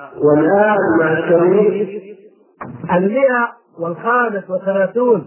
والآن مع الشريط 135.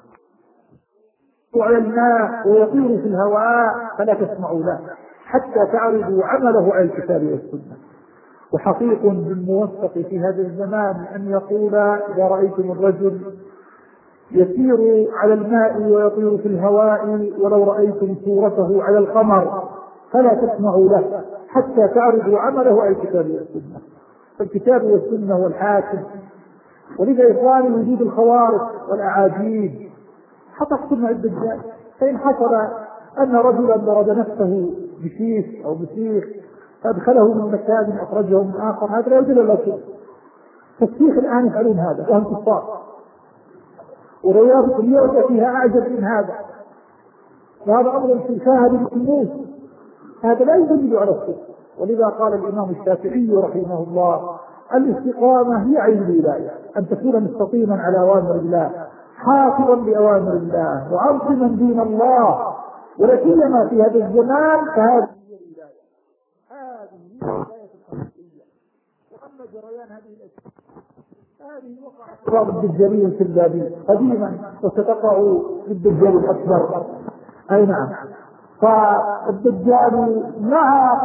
على الماء ويطير في الهواء فلا تسمعوا له حتى تعرضوا عمله على الكتاب والسنة. وحقيق بالموفق في هذا الزمان أن يقول: إذا رأيتم الرجل يسير على الماء ويطير في الهواء ولو رأيتم صورته على القمر فلا تسمعوا له حتى تعرضوا عمله على الكتاب والسنة. فالكتاب والسنة هو الحاكم. ولذا إخواني وجود الخوارق والأعاجيب حتى مع الدجال. فإن حصل أن رجلا ضرب نفسه بسيف أو بسيخ فأدخله من مكان أخرجه من آخر، هذا لا يدل على شيء. فالسيخ الآن يفعلون هذا وهم كفار، ورياضة اليوم فيها أعجب من هذا، وهذا أمر في شاهد الكنوز، هذا لا يدل على الشيء. ولذا قال الإمام الشافعي رحمه الله: الاستقامة هي عين الولاية، أن تكون مستقيما على أوامر الله حافظا لأوامر الله وعظما دين الله، ولا سيما في هذا الزمان فهذه هي الولاية، هذه هي الولاية الحقيقية. وأما جريان هذه الأشياء هذه وقعت بالدجالين الكذابين قديما وستقع بالدجال الأكبر. أي نعم. فالدجال مع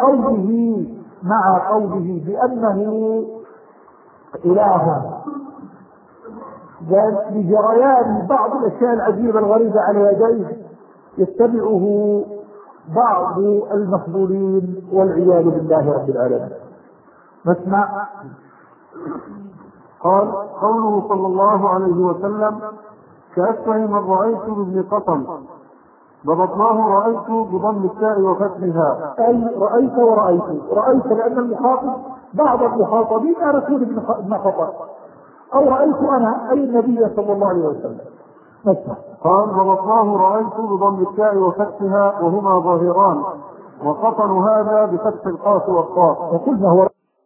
قوله بأنه إله بجريان بعض الأشياء العجيبة الغريبة على يديه يتبعه بعض المفضولين والعياذ بالله رب العالمين. نسمع. قال: قوله صلى الله عليه وسلم: كأشبه من رأيت بابن قطن، ضبطناه رأيت بضم التاء وفتحها، أي رأيت ورأيت لأن المخاطب بعض المخاطبين رسول ابن قطن، أو رأيت أنا أي النبي صلى الله عليه وسلم. نسمع. قال: ضبطناه رأيت بضم التاء وفتحها وهما ظاهران، وقطن هذا بفتح القاف والقاف. وقلنا هو.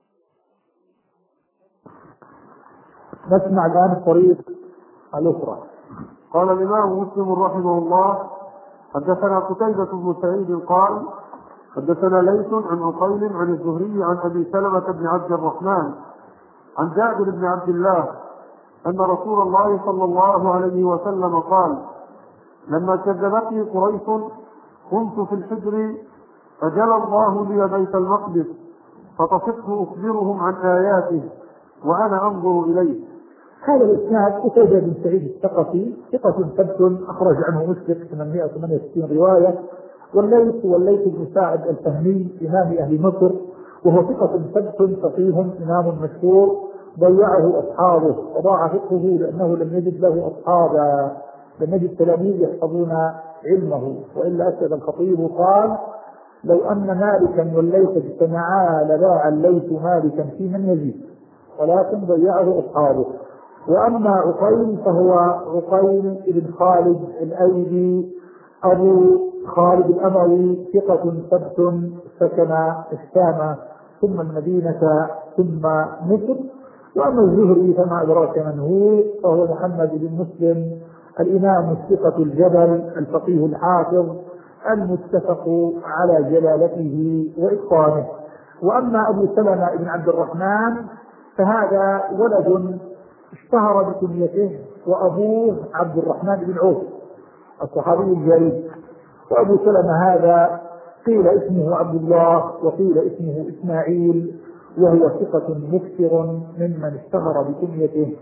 نسمع الآن الطريق الأخرى. قال الإمام مسلم رحمه الله: حدثنا قتيبة بن سعيد قال: حدثنا ليث عن عقيل عن الزهري عن أبي سلمة بن عبد الرحمن عن جابر بن عبد الله أن رسول الله صلى الله عليه وسلم قال: لما كذبتني قريش كنت في الحجر فجلى الله لي بيت المقدس فطفقت أخبرهم عن آياته وأنا أنظر إليه. هذا الإسناد قتيبة بن سعيد الثقفي ثقة ثبت أخرج عنه مسلم 868 رواية، والليث بن سعد الفهمي إمام أهل مصر وهو ثقة ثبت فقيه إمام مشهور ضيعه أصحابه وضاع فقهه لأنه لم يجد له أصحابا، لم يجد تلاميذ يحفظون علمه. وإلا أسد الخطيب قال: لو أن مالكا والليث اجتمعا لباع الليث مالكا في من يزيد، ولكن ضيعه أصحابه. وأما عقيل فهو عقيل بن خالد الأيدي أبو خالد الأموي ثقة ثبت سكن الشام ثم المدينة ثم مصر. وأما الزهري فما أدراك من هو، فهو محمد بن مسلم الإمام الثقة الجبل الفقيه الحافظ المتفق على جلالته وإتقانه. وأما أبو سلمة بن عبد الرحمن فهذا ولد اشتهر بكنيته، وأبوه عبد الرحمن بن عوف الصحابي الجليل. وأبو سلمة هذا قيل اسمه عبد الله وقيل اسمه إسماعيل، وهو ثقة مكثر ممن اشتهر بكنيته.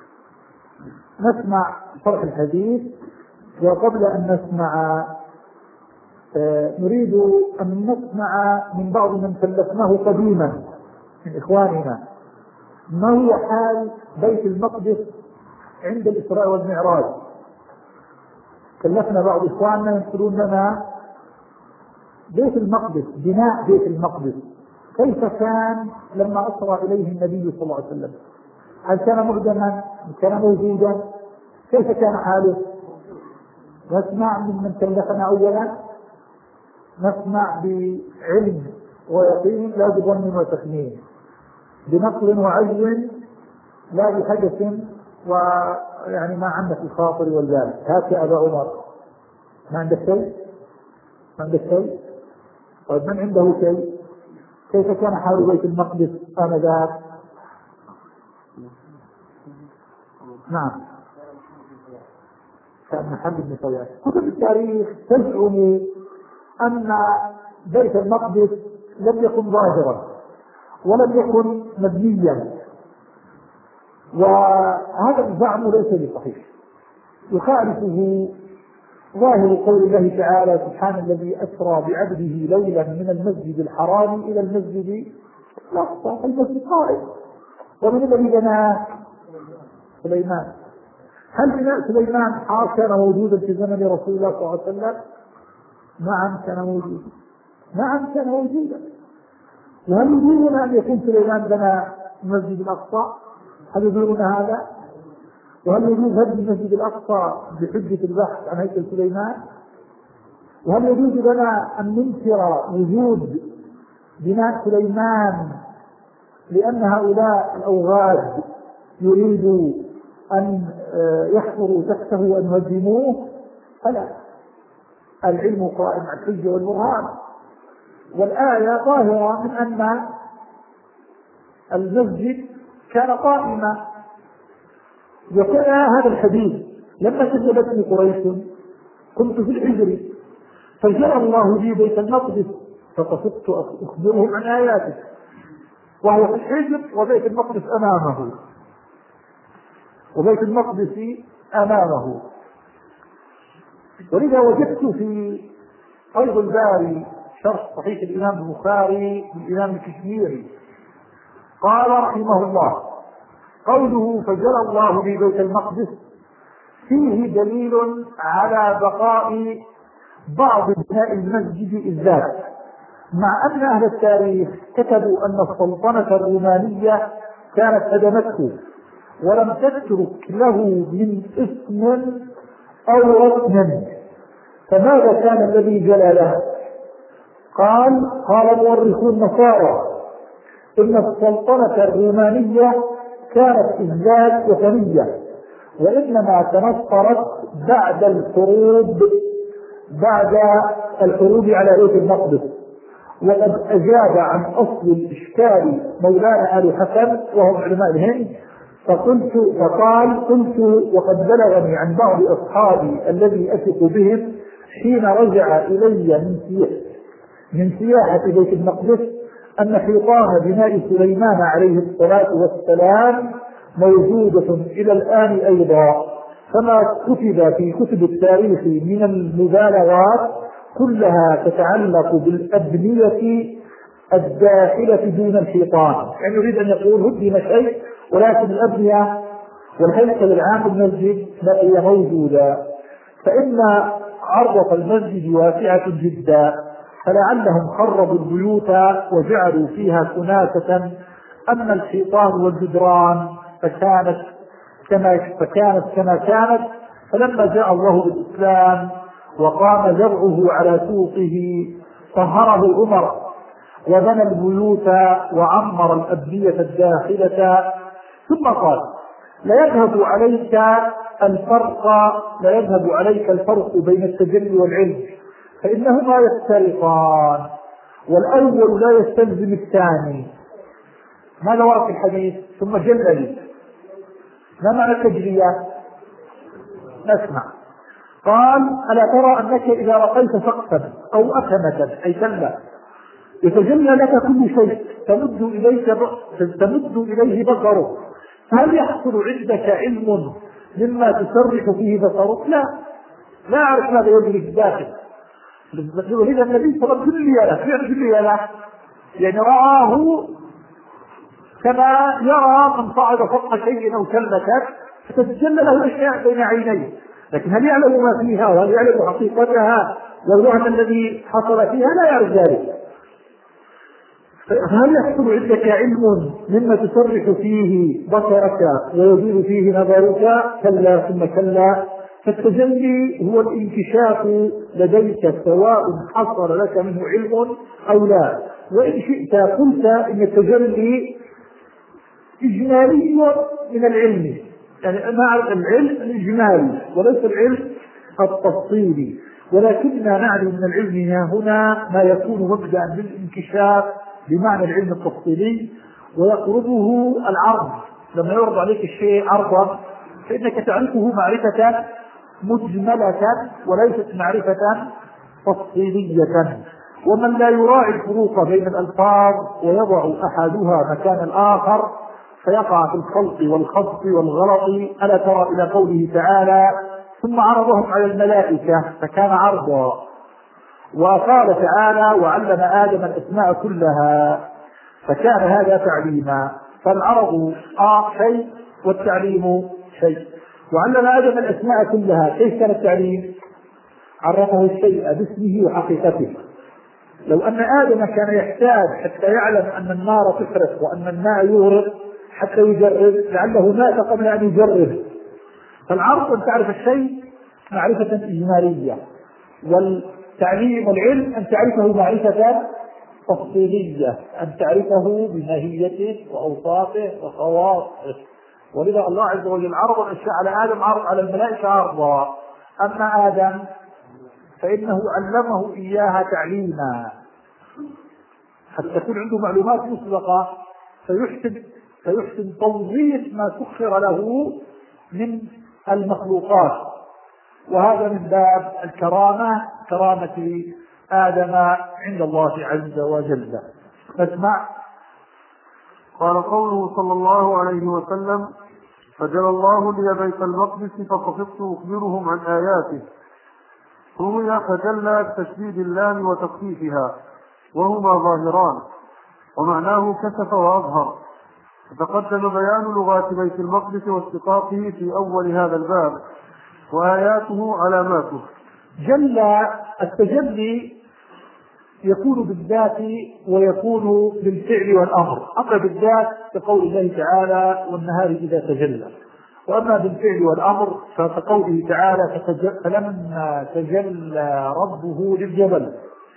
نسمع شرح الحديث. وقبل أن نسمع نريد أن نسمع من بعض من كلفناه قديما من إخواننا ما هو حال بيت المقدس عند الإسراء والمعراج. كلفنا بعض إخواننا ينقلون لنا بيت المقدس، بناء بيت المقدس كيف كان لما أسرى إليه النبي صلى الله عليه وسلم. هل كان مهدما؟ كان موجودا؟ كيف كان حاله؟ نسمع من كلفنا أولا، نسمع بعلم ويقين لا بظن وتخمين، بنقل وعجو لا بحدث ويعني ما عندك الخاطر والبال. هات يا أبا عمر، ما عندك شيء؟ ما عندك شيء؟ طيب من عنده شيء؟ كيف كان حال بيت المقدس آنذاك؟ نعم كان محل النفايات. كتب التاريخ تزعم أن بيت المقدس لم يكن ظاهرا ولم يكن مبنيا، وهذا الزعم ليس بصحيح، يخالفه ظاهر قول الله تعالى: سبحان الذي أسرى بعبده ليلا من المسجد الحرام إلى المسجد الأقصى. المسجد قائم. ومن الذي بناه؟ سليمان. هل بناء سليمان كان موجودا في زمن رسول الله صلى الله عليه وسلم؟ نعم كان موجودا. نعم كان موجودا. وهل يريدون أن يكون سليمان بنى المسجد الأقصى؟ هل يريدون هذا؟ وهل يجوز هدم المسجد الأقصى بحجة البحث عن هيكل سليمان؟ وهل يجوز لنا أن ننكر وجود بناء سليمان لأن هؤلاء الأوغاد يريدوا أن يحفروا تحته وأن يهدموه؟ فلا، العلم قائم على الحجة والبرهان، والآية ظاهرة من أن المسجد كان قائما. وكان هذا الحديث: لما كذبتني قريش كنت في الحجر فجاء الله لي بيت المقدس فقصدت أخبرهم عن آياته، وهو في الحجر وبيت المقدس أمامه، وبيت المقدس أمامه. ولذا وجدت في فيض الباري شرح صحيح الإمام البخاري للإمام الكشميري قال رحمه الله: قوله فجرى الله في بيت المقدس فيه دليل على بقاء بعض بناء المسجد بالذات، مع أن أهل التاريخ كتبوا أن السلطنة الرومانية كانت هدمته ولم تترك له من اسم أو رسم. فماذا كان الذي جلى له؟ قال مؤرخو النصارى إن السلطنة الرومانية كانت إذلال وثنية، وإنما تنصرت بعد الحروب على بيت المقدس. وقد أجاب عن أصل الإشكال مولانا آل حسن وهم علماء الهند قلت وقد بلغني عن بعض أصحابي الذي أثق بهم حين رجع إلي من سياحة بيت المقدس أن حيطان بناء سليمان عليه الصلاة والسلام موجودة إلى الآن أيضا، فما كتب في كتب التاريخ من المبالغات كلها تتعلق بالأبنية الداخلة دون الحيطان. يعني يريد أن يقول هدم شيء ولكن الأبنية والهيكل العام المسجد بقي موجودا، فإن عرضة المسجد واسعة جدا، فلعلهم خربوا البيوت وجعلوا فيها كناسة. أما الحيطان والجدران فكانت كما كانت. فلما جاء الله بالإسلام وقام زرعه على سوقه طهره عمر وبنى البيوت وعمر الأبنية الداخلة، ثم قال: لا يذهب عليك الفرق بين التجلي والعلم، فإنهما يفترقان والأول لا يستلزم الثاني. ماذا ورد في الحديث؟ ثم جلل. ما معنى التجلية؟ نسمع. قال: ألا ترى أنك إذا رقيت سقفا أو أكمة أي سلة يتجلى لك كل شيء تمد إليه بصرك، هل يحصل عندك علم مما تسرح فيه بصرك؟ لا أعرف ماذا يجري في الداخل. ولذا النبي صلى الله عليه وسلم جلي له يعني رآه كما يرى من صعد فوق شيء أو سلة فتتجلى له أشياء بين عينيه، لكن هل يعلم ما فيها وهل يعلم حقيقتها والوهم الذي حصل فيها؟ لا يعرف ذلك. هل يحصل عندك علم مما تسرح فيه بصرك ويزيد فيه نظرك؟ كلا ثم كلا. فالتجلي هو الانكشاف لديك سواء حصل لك منه علم أو لا. وإن شئت قلت إن التجلي إجمالي من العلم، يعني مع العلم الإجمالي وليس العلم التفصيلي، ولكننا نعلم من العلم هنا ما يكون مبدأ بالانكشاف بمعنى العلم التفصيلي، ويقربه العرض. لما يعرض عليك الشيء عرضا فإنك تعرفه معرفة مجملة وليست معرفة تفصيلية. ومن لا يراعي الفروق بين الألفاظ ويضع أحدها مكان الآخر فيقع في الخلط والخبط والغلط. ألا ترى إلى قوله تعالى ثم عرضهم على الملائكة فكان عرضا. وقال تعالى وعلم آدم الأسماء كلها فكان هذا تعليما. فالعرض شيء والتعليم شيء. وعلم آدم الأسماء كلها، كيف كان التعليم؟ عرفه الشيء باسمه وحقيقته. لو أن آدم كان يحتاج حتى يعلم أن النار تحرق وأن الماء يغرق حتى يجرب، لعله مات قبل أن يجرب. فالعرض أن تعرف الشيء معرفة إجمالية، والتعليم والعلم أن تعرفه معرفة تفصيلية، أن تعرفه بماهيته وأوصافه وخواصه. ولذا الله عز وجل عرض الأشياء على آدم عرض على الملائكة عرضا. أما آدم فإنه علمه إياها تعليما حتى تكون عنده معلومات مسبقة فيحسن توظيف ما سخر له من المخلوقات. وهذا من باب الكرامة، كرامة آدم عند الله عز وجل. نسمع. قال قوله صلى الله عليه وسلم فجل الله لي بيت المقدس فطفقت أخبرهم عن آياته. روي فجل بتشديد اللام وتخفيفها وهما ظاهران، ومعناه كشف وأظهر. وتقدم بيان لغات بيت المقدس واشتقاقه في أول هذا الباب، وآياته علاماته. جل التجلي يكون بالذات ويكون بالفعل والأمر. أما بالذات كقول الله تعالى والنهار إذا تجلى، وأما بالفعل والأمر فكقوله تعالى فلما تجلى ربه للجبل.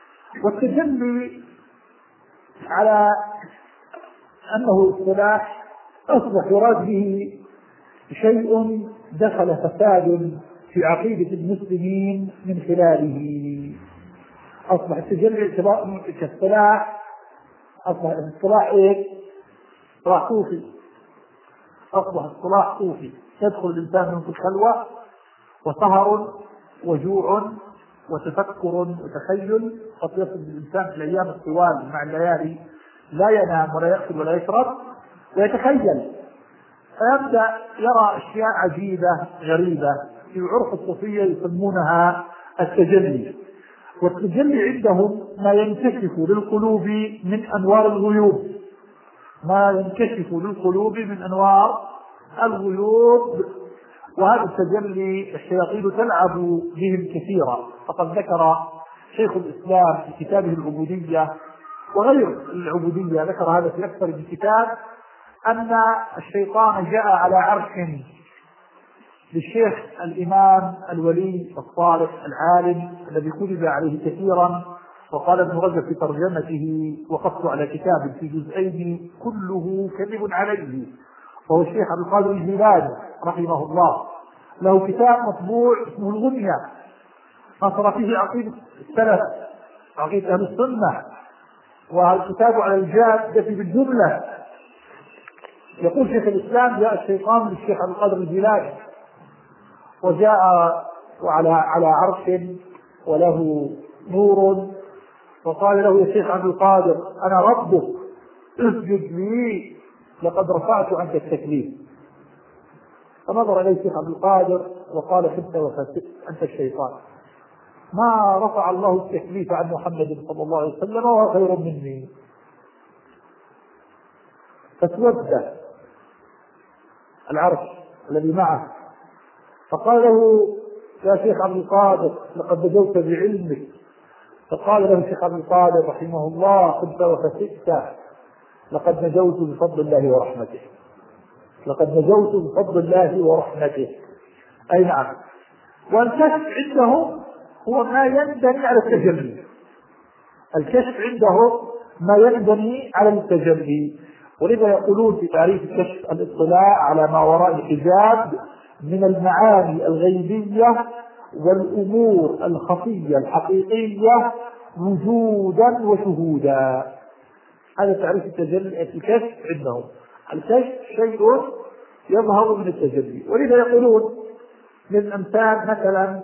والتجلي على أنه اصطلاح أصبح يراد به شيء دخل فساد في عقيدة المسلمين من خلاله. أصبح التجلي كاصطلاح أصبح اصطلاح إيه؟ اصطلاح صوفي. أصبح اصطلاح صوفي يدخل الإنسان من في الخلوة وسهر وجوع وتفكر وتخيل. قد يصل الإنسان في الأيام الطوال مع الليالي لا ينام ولا يأكل ولا يشرب ويتخيل، فيبدأ يرى أشياء عجيبة غريبة. في عرف الصوفية يسمونها التجلي. والتجلي عندهم ما ينكشف للقلوب من أنوار الغيوب، ما ينكشف للقلوب من أنوار الغيوب. وهذا التجلي الشياطين تلعب بهم كثيرا. فقد ذكر شيخ الإسلام في كتابه العبودية وغير العبودية، ذكر هذا في أكثر من كتاب، أن الشيطان جاء على عرش للشيخ الإمام الولي الصالح العالم الذي كتب عليه كثيرا. وقال ابن رجب في ترجمته وقفت على كتاب في جزئين كله كذب عليه، وهو الشيخ عبد القادر الجيلاني رحمه الله. له كتاب مطبوع اسمه الغنية، نصر فيه عقيدة السلف عقيدة أهل السنة، والكتاب على الجادة بالجملة. يقول شيخ الإسلام جاء الشيطان للشيخ عبد القادر الجيلاني وجاء على عرش وله نور، وقال له يا شيخ عبد القادر أنا ربك اسجد لي لقد رفعت عنك التكليف. فنظر إليه الشيخ عبد القادر وقال خبت وفسدت أنت الشيطان، ما رفع الله التكليف عن محمد صلى الله عليه وسلم وهو خير مني. فاسود العرش الذي معه فقال له يا شيخ عبد القادر لقد نجوت بعلمك. فقال له الشيخ عبد القادر رحمه الله خبت وفسدت، لقد نجوت بفضل الله ورحمته، لقد نجوت بفضل الله ورحمته. أي نعم. والكشف عندهم هو ما ينبني على التجلي. الكشف عندهم ما ينبني على التجلي. ولذا يقولون في تعريف الكشف الاطلاع على ما وراء الحجاب من المعاني الغيبية والأمور الخفية الحقيقية وجودا وشهودا. هذا تعريف التجلي الكشف عندهم. الكشف شيء يظهر من التجلي. ولذا يقولون من أمثال مثلا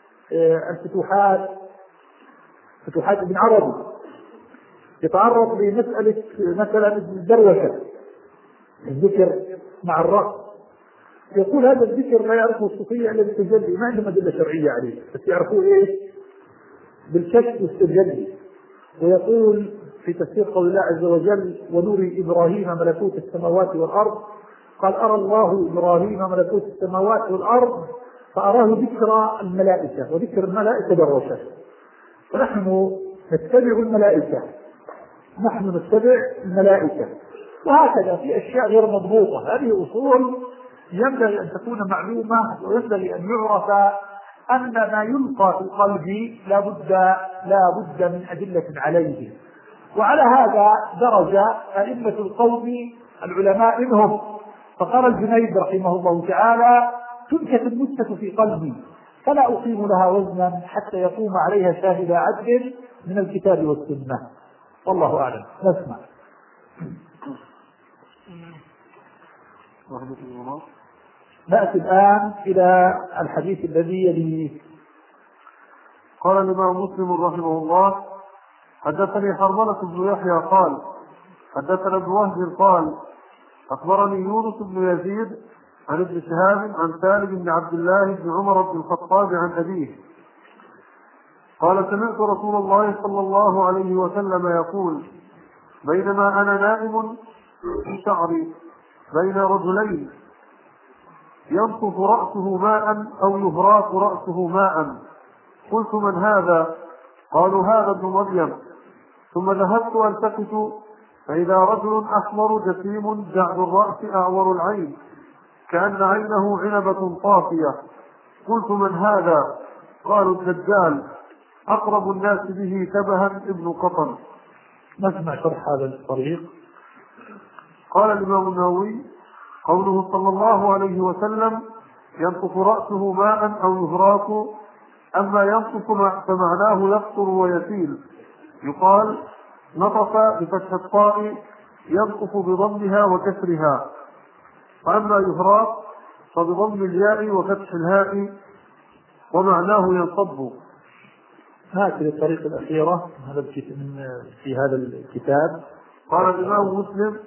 فتوحات ابن عربي يتعرض لمسألة مثلا الدروشة، الذكر مع الرقص، يقول هذا الذكر لا يعرفه الصوفية إلا بالتجلي، ما عندهم أدلة شرعية عليه، بس يعرفوه إيه؟ بالكشف والتجلي. ويقول في تفسير قول الله عز وجل: ونري إبراهيم ملكوت السماوات والأرض، قال: أرى الله إبراهيم ملكوت السماوات والأرض فأراه ذكر الملائكة، وذكر الملائكة دروشة. فنحن نتبع الملائكة، وهكذا في أشياء غير مضبوطة. هذه أصول ينبغي أن تكون معلومة، وينبغي أن يعرف أن ما يلقى في القلب لا بد من أدلة عليه. وعلى هذا درج أئمة القوم العلماء منهم، فقال الجنيد رحمه الله تعالى: تنكت النكتة في قلبي فلا أقيم لها وزنا حتى يقوم عليها شاهد عدل من الكتاب والسنة. والله أعلم. نسمع. نأتي الآن إلى الحديث الذي يليه. قال الإمام مسلم رحمه الله: حدثني حرملة بن يحيى قال حدثنا ابن وهب قال أخبرني يونس بن يزيد عن ابن شهاب عن سالم بن عبد الله بن عمر بن الخطاب عن أبيه قال: سمعت رسول الله صلى الله عليه وسلم يقول: بينما أنا نائم في شعري بين رجلين ينطف رأسه ماء أو يهراق رأسه ماء، قلت: من هذا؟ قالوا: هذا ابن مريم. ثم ذهبت ألتفت فإذا رجل أحمر جسيم جعد الرأس أعور العين كأن عينه عنبة طافية، قلت: من هذا؟ قالوا: الدجال، أقرب الناس به شبها ابن قطن. نسمع شرح هذا الطريق. قال الإمام النووي: قوله صلى الله عليه وسلم ينطف رأسه ماء أو يهراق، أما ينطف فمعناه يقطر ويسيل، يقال نطف بفتح الطاء ينطف بضمها وكسرها، وأما يهراق فبضم الياء وفتح الهاء ومعناه ينصب. هذه الطريقة الأخيرة في هذا الكتاب. قال الإمام مسلم: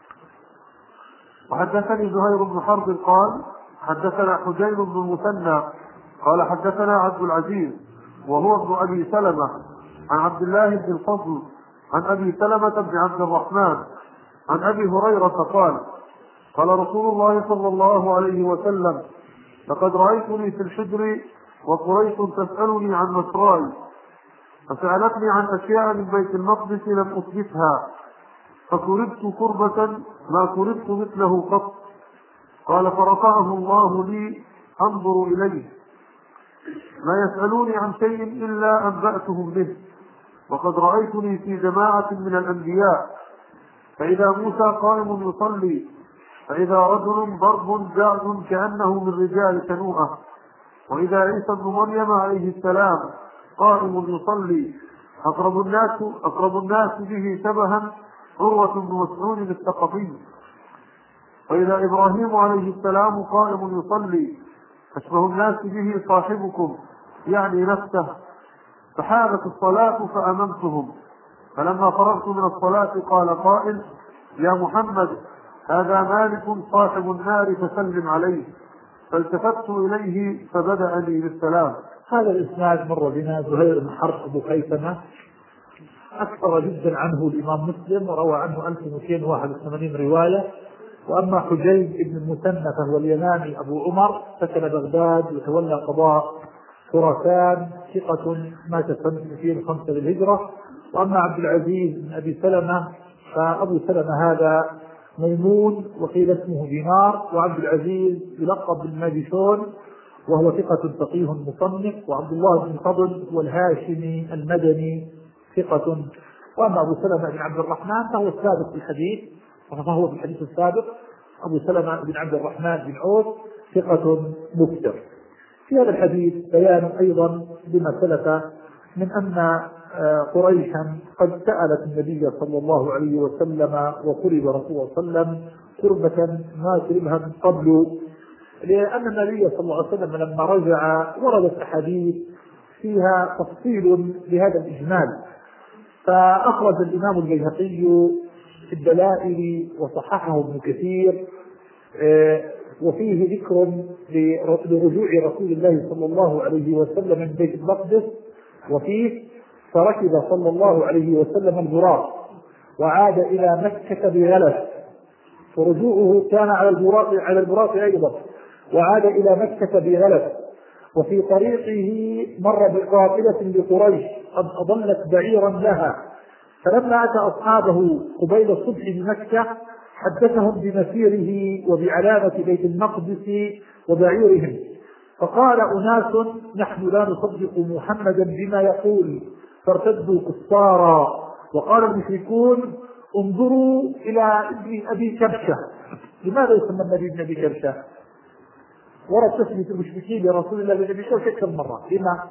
وحدثني زهير بن حرب قال حدثنا حجين بن المثنى قال حدثنا عبد العزيز وهو ابن أبي سلمة عن عبد الله بن الفضل عن أبي سلمة بن عبد الرحمن عن أبي هريرة قال: قال رسول الله صلى الله عليه وسلم: لقد رأيتني في الحجر وقريش تسألني عن مسراي، فسألتني عن أشياء من بيت المقدس لم أثبتها، فكربت كربة ما كربت مثله قط. قال: فرفعه الله لي أنظر إليه، ما يسألوني عن شيء إلا أنبأتهم به، وقد رأيتني في جماعة من الأنبياء، فإذا موسى قائم يصلي، فإذا رجل ضرب جعد كأنه من رجال شنوءة، وإذا عيسى بن مريم عليه السلام قائم يصلي، أقرب الناس به شبها عروة بن مسعود الثقفي، وإذا إبراهيم عليه السلام قائم يصلي، أشبه الناس به صاحبكم يعني نفسه، فحانت الصلاة فأممتهم، فلما فرغت من الصلاة قال قائل: يا محمد، هذا مالك صاحب النار فسلم عليه، فالتفت إليه فبدأني بالسلام. هذا الإسناد مر بنا زهير بن حرب أبو خيثمة، أكثر جدا عنه الإمام مسلم وروى عنه 1281 رواية. وأما حجيج بن المثنى فهو اليماني أبو عمر، سكن بغداد وتولى قضاء خراسان، ثقة مات سنة 205 للهجرة. وأما عبد العزيز بن أبي سلمة فأبو سلمة هذا ميمون وقيل اسمه دينار، وعبد العزيز يلقب بالماجشون وهو ثقة فقيه مصنف. وعبد الله بن فضل هو الهاشمي المدني ثقة. وأما أبو سلمة بن عبد الرحمن فهو السابق في الحديث، فهو في الحديث السابق أبو سلمة بن عبد الرحمن بن عوف ثقة مكثر. في هذا الحديث بيان أيضا بما سلف من أن قريشا قد سألت النبي صلى الله عليه وسلم وطلب رسول الله صلى الله عليه وسلم قربة ما طلبها من قبل، لأن النبي صلى الله عليه وسلم لما رجع وردت أحاديث فيها تفصيل لهذا الإجمال. فأخرج الإمام البيهقي في الدلائل وصححه ابن كثير، وفيه ذكر لرجوع رسول الله صلى الله عليه وسلم من بيت المقدس، وفيه فركب صلى الله عليه وسلم البراق وعاد إلى مكة بغلس، فرجوعه كان على البراق أيضا، وعاد إلى مكة بغلس. وفي طريقه مر بقافلة لقريش قد أضلت بعيرا لها، فلما أتى أصحابه قبيل الصبح بمكة حدثهم بمسيره وبعلامة بيت المقدس وبعيرهم، فقال أناس نحن لا نصدق محمدا بما يقول، فارتدوا كفارا. وقال المشركون انظروا إلى ابن أبي كبشة. لماذا يسمى النبي ابن أبي كبشة؟ ورد تسمية المشركين لرسول الله بن أبي كبشة كم مرة؟ لما؟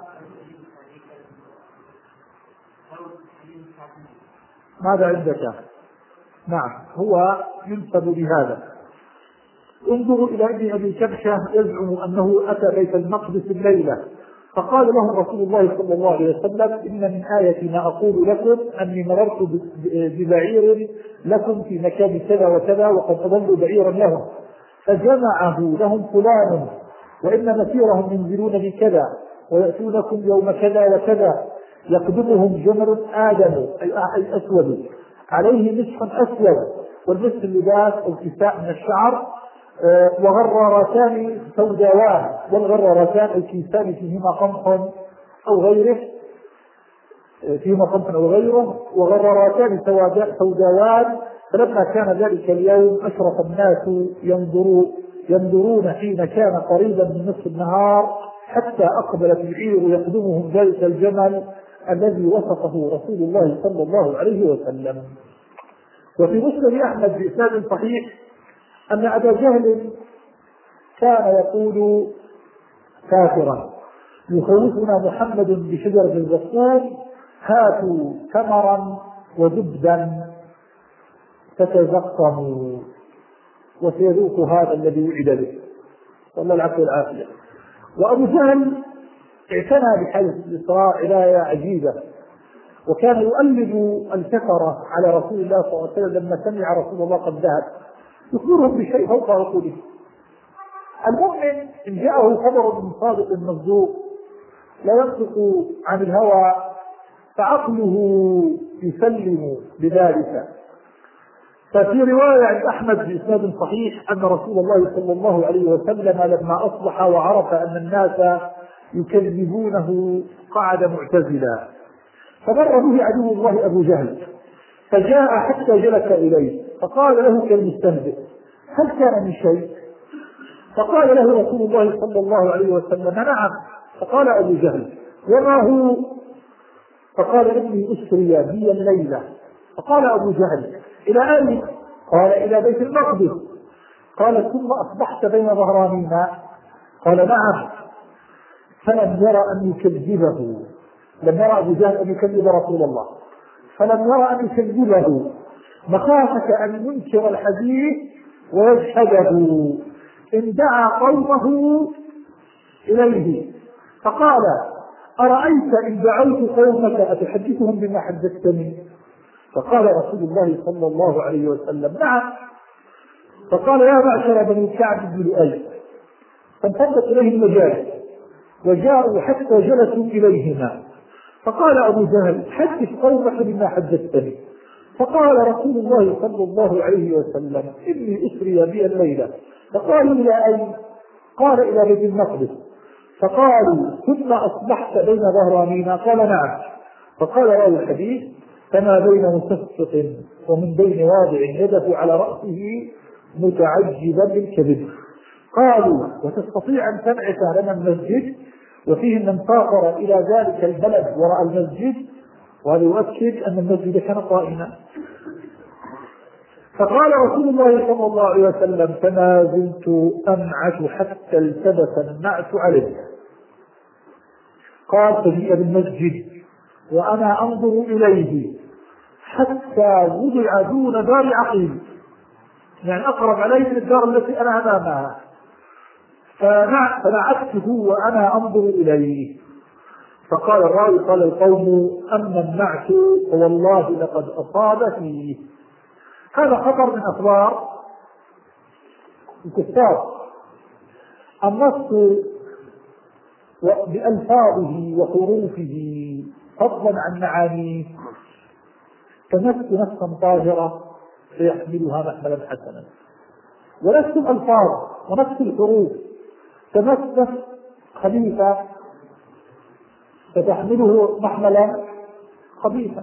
ماذا عندك؟ نعم، هو ينسب بهذا. انظروا إلى ابن أبي كبشة يزعم أنه أتى بيت المقدس الليلة، فقال له رسول الله صلى الله عليه وسلم إن من آية ما أقول لكم أني مررت ببعير لكم في مكان كذا وكذا وقد أضلوا بعيرا لهم، فجمعه لهم فلان وإن مسيرهم ينزلون بكذا ويأتونكم يوم كذا وكذا، يقدمهم جمل آدم أي أسود عليه مسح أسود، والمسح اللباس أو كساء من الشعر، وغرارتان سوداوان، والغرارتان الكيسان فيهما قمح أو غيره، وغرارتان سوداوان. فلما كان ذلك اليوم أشرف الناس ينظرون حين كان قريبا من نصف النهار حتى أقبلت العير يقدمهم ذلك الجمل الذي وصفه رسول الله صلى الله عليه وسلم. وفي مسند أحمد بإسناد صحيح أن أبا جهل كان يقول كافرا يخوفنا محمد بشجرة الزقوم هاتوا تمرا وزبدا فتزقموا وسيذوق هذا الذي وعد به، والله العفو والعافية. وأبو جهل اعتنى بحديث الإسراء عناية عجيبة، وكان يؤلف الكفرة على رسول الله صلى الله عليه وسلم لما سمع رسول الله قد ذهب، يخبرهم بشيء فوق عقوله. المؤمن إن جاءه خبر من صادق مصدوق لا ينطق عن الهوى فعقله يسلم بذلك. ففي رواية عن أحمد بإسناد صحيح أن رسول الله صلى الله عليه وسلم لما أصبح وعرف أن الناس يكذبونه قعد معتزلا، فمر به عدو الله أبو جهل فجاء حتى جلس إليه فقال له كالمستهزئ هل كان من شيء؟ فقال له رسول الله صلى الله عليه وسلم نعم. فقال أبو جهل وما هو؟ فقال إني أسري بي الليلة. فقال أبو جهل إلى أين؟ قال إلى بيت المقدس. قال ثم أصبحت بين ظهرانينا؟ قال نعم. فلم يرى أن يكذبه، لم يرى أبو جهل أن يكذب رسول الله، فلم يرى أن يكذبه مخافة أن ينكر الحديث ويجحده، إن دعا قومه إليه فقال أرأيت إن دعوت قومك أتحدثهم بما حدثتني؟ فقال رسول الله صلى الله عليه وسلم نعم. فقال يا معشر بني كعب بن لؤي، فانفضت إليه المجالس وجاءوا حتى جلسوا إليهما، فقال أبو جهل حدث قومك بما حدثتني. فقال رسول الله صلى الله عليه وسلم إني أسري بي الليلة. فقالوا إلى أين؟ قال إلى بيت المقدس. فقالوا ثم أصبحت بين ظهرانينا؟ قال نعم. فقال راوي الحديث فما بين مستسقط ومن بين واضع يده على رأسه متعجبا بالكذب. قالوا وتستطيع أن تنعت لنا المسجد؟ وفيه من سافر إلى ذلك البلد ورأى المسجد، وهذا يؤكد أن المسجد كان قائما. فقال رسول الله صلى الله عليه وسلم فما زلت أنعت حتى التبس النعت عليه. قال فجيء بالمسجد وأنا أنظر إليه حتى وضع دون دار عقيل، يعني أقرب عليه من الدار التي أنا أمامها، فنعته وأنا أنظر إليه. فقال الراوي قال القوم أما النعت فوالله لقد أصاب فيه. هذا خطر من أخبار الكفار. النص بألفاظه وحروفه فضلا عن معانيه تمس نفسا طاهرة فيحملها محملا حسنا، ونفس الألفاظ ونفس الحروف تمس خبيثة فتحمله محملا خبيثا.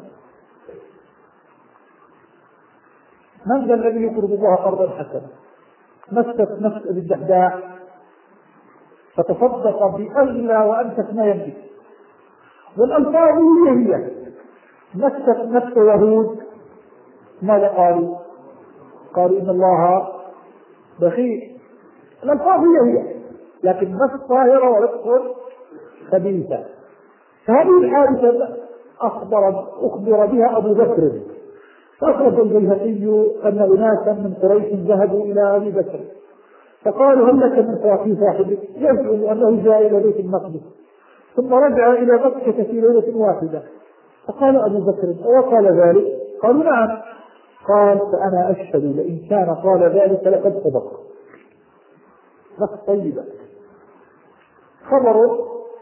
من ذا الذي يقرض الله قرضا حسنا؟ مست نفس ابي الدحداح فتصدق بأغلى وأنفس ما يملك، والألفاظ هي مست نفس يهود ماذا قالوا؟ قالوا إن الله بخيل. الألفاظ هي لكن نفس طاهرة ونفس خبيثة. فهذه الحادثة أخبر بها أبو بكر، فأخرج البيهقي أن أناسا من قريش ذهبوا إلى أبي بكر فقالوا هل لك من صاحب صاحبك؟ يزعم أنه جاء إلى بيت المقدس ثم رجع إلى مكة في ليلة واحدة. فقال أبو بكر وقال ذلك؟ قالوا نعم. قال فأنا أشهد لئن كان قال ذلك لقد صدق. نفس طيبة، خبر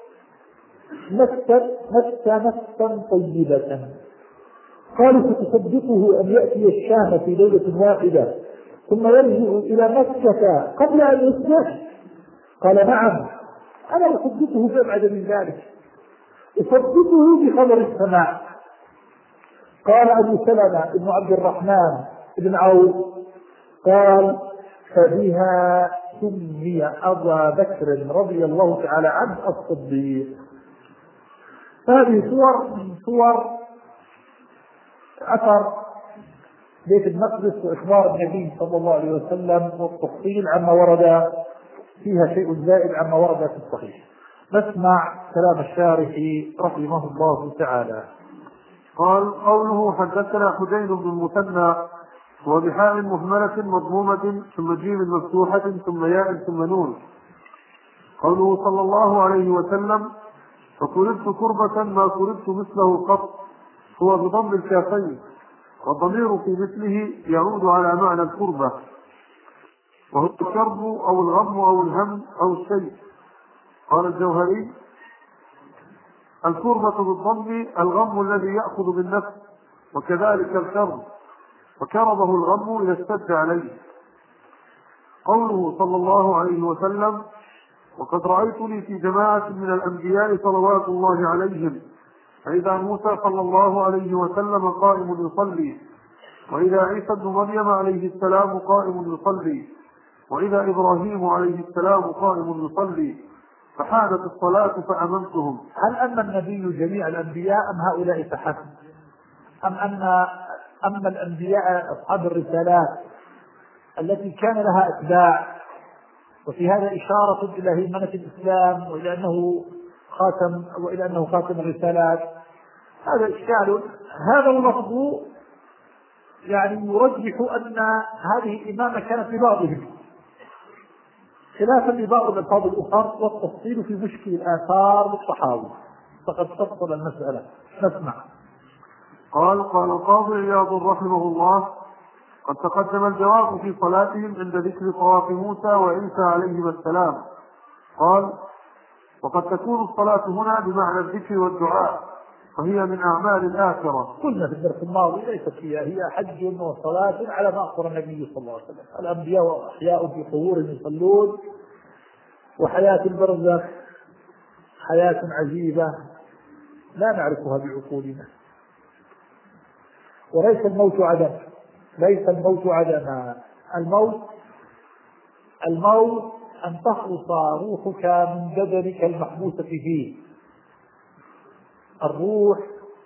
نفسا طيبة. قالوا فتصدقه أن يأتي الشام في ليلة واحدة ثم يرجع إلى مكة قبل أن يصبح؟ قال نعم، أنا أصدقه فأبعد من ذلك، أصدقه بخبر السماء. قال أبو سلمة بن عبد الرحمن بن عوف قال فبها سمي أبا بكر رضي الله تعالى عنه الصديق. هذه صور من صور أثر بيت المقدس وإخبار النبي صلى الله عليه وسلم والتفصيل عما ورد فيها شيء زائد عما ورد في الصحيح. نسمع كلام الشارح رحمه الله تعالى. قال قوله حدثنا حسين بن المثنى وبحاء مهملة مضمومة ثم جيم مفتوحة ثم ياء ثم نون. قوله صلى الله عليه وسلم فكربت كربة ما كربت مثله قط، هو بضم الكافين، والضمير في مثله يعود على معنى الكربة، وهو الكرب أو الغم أو الهم أو الشيء. قال الجوهري الكربة بالضم الغم الذي يأخذ بالنفس، وكذلك الكرب، وكربه الغم إذا اشتد عليه. قوله صلى الله عليه وسلم وقد رأيتني في جماعة من الأنبياء صلوات الله عليهم، فإذا موسى صلى الله عليه وسلم قائم يصلي، وإذا عيسى بن مريم عليه السلام قائم يصلي، وإذا إبراهيم عليه السلام قائم يصلي، فحانت الصلاة فأممتهم. هل أما النبي جميع الأنبياء أم هؤلاء فحسب؟ أما الأنبياء أصحاب الرسالات التي كان لها أتباع، وفي هذا إشارة إلى هيمنة الإسلام وإلى أنه خاتم الرسالات، هذا إشكال. هذا اللفظ يعني يرجح أن هذه الإمامة كانت لبعضهم خلافا لبعض الألفاظ الأخرى، والتفصيل في مشكل الآثار بالصحابة فقد تفصل المسألة. نسمع. قال القاضي عياض رحمه الله قد تقدم الجواب في صلاتهم عند ذكر طواف موسى وعيسى عليهما السلام. قال وقد تكون الصلاة هنا بمعنى الذكر والدعاء، فهي من أعمال الآخرة. قلنا في الدرس الماضي ليست هي حج وصلاة على ما أخبر النبي صلى الله عليه وسلم. الأنبياء أحياء في قبورهم يصلون، وحياة البرزخ حياة عجيبة لا نعرفها بعقولنا. وليس الموت عدم، ليس الموت عدما. الموت أن تخلص روحك من بدنك المحبوسة فيه. الروح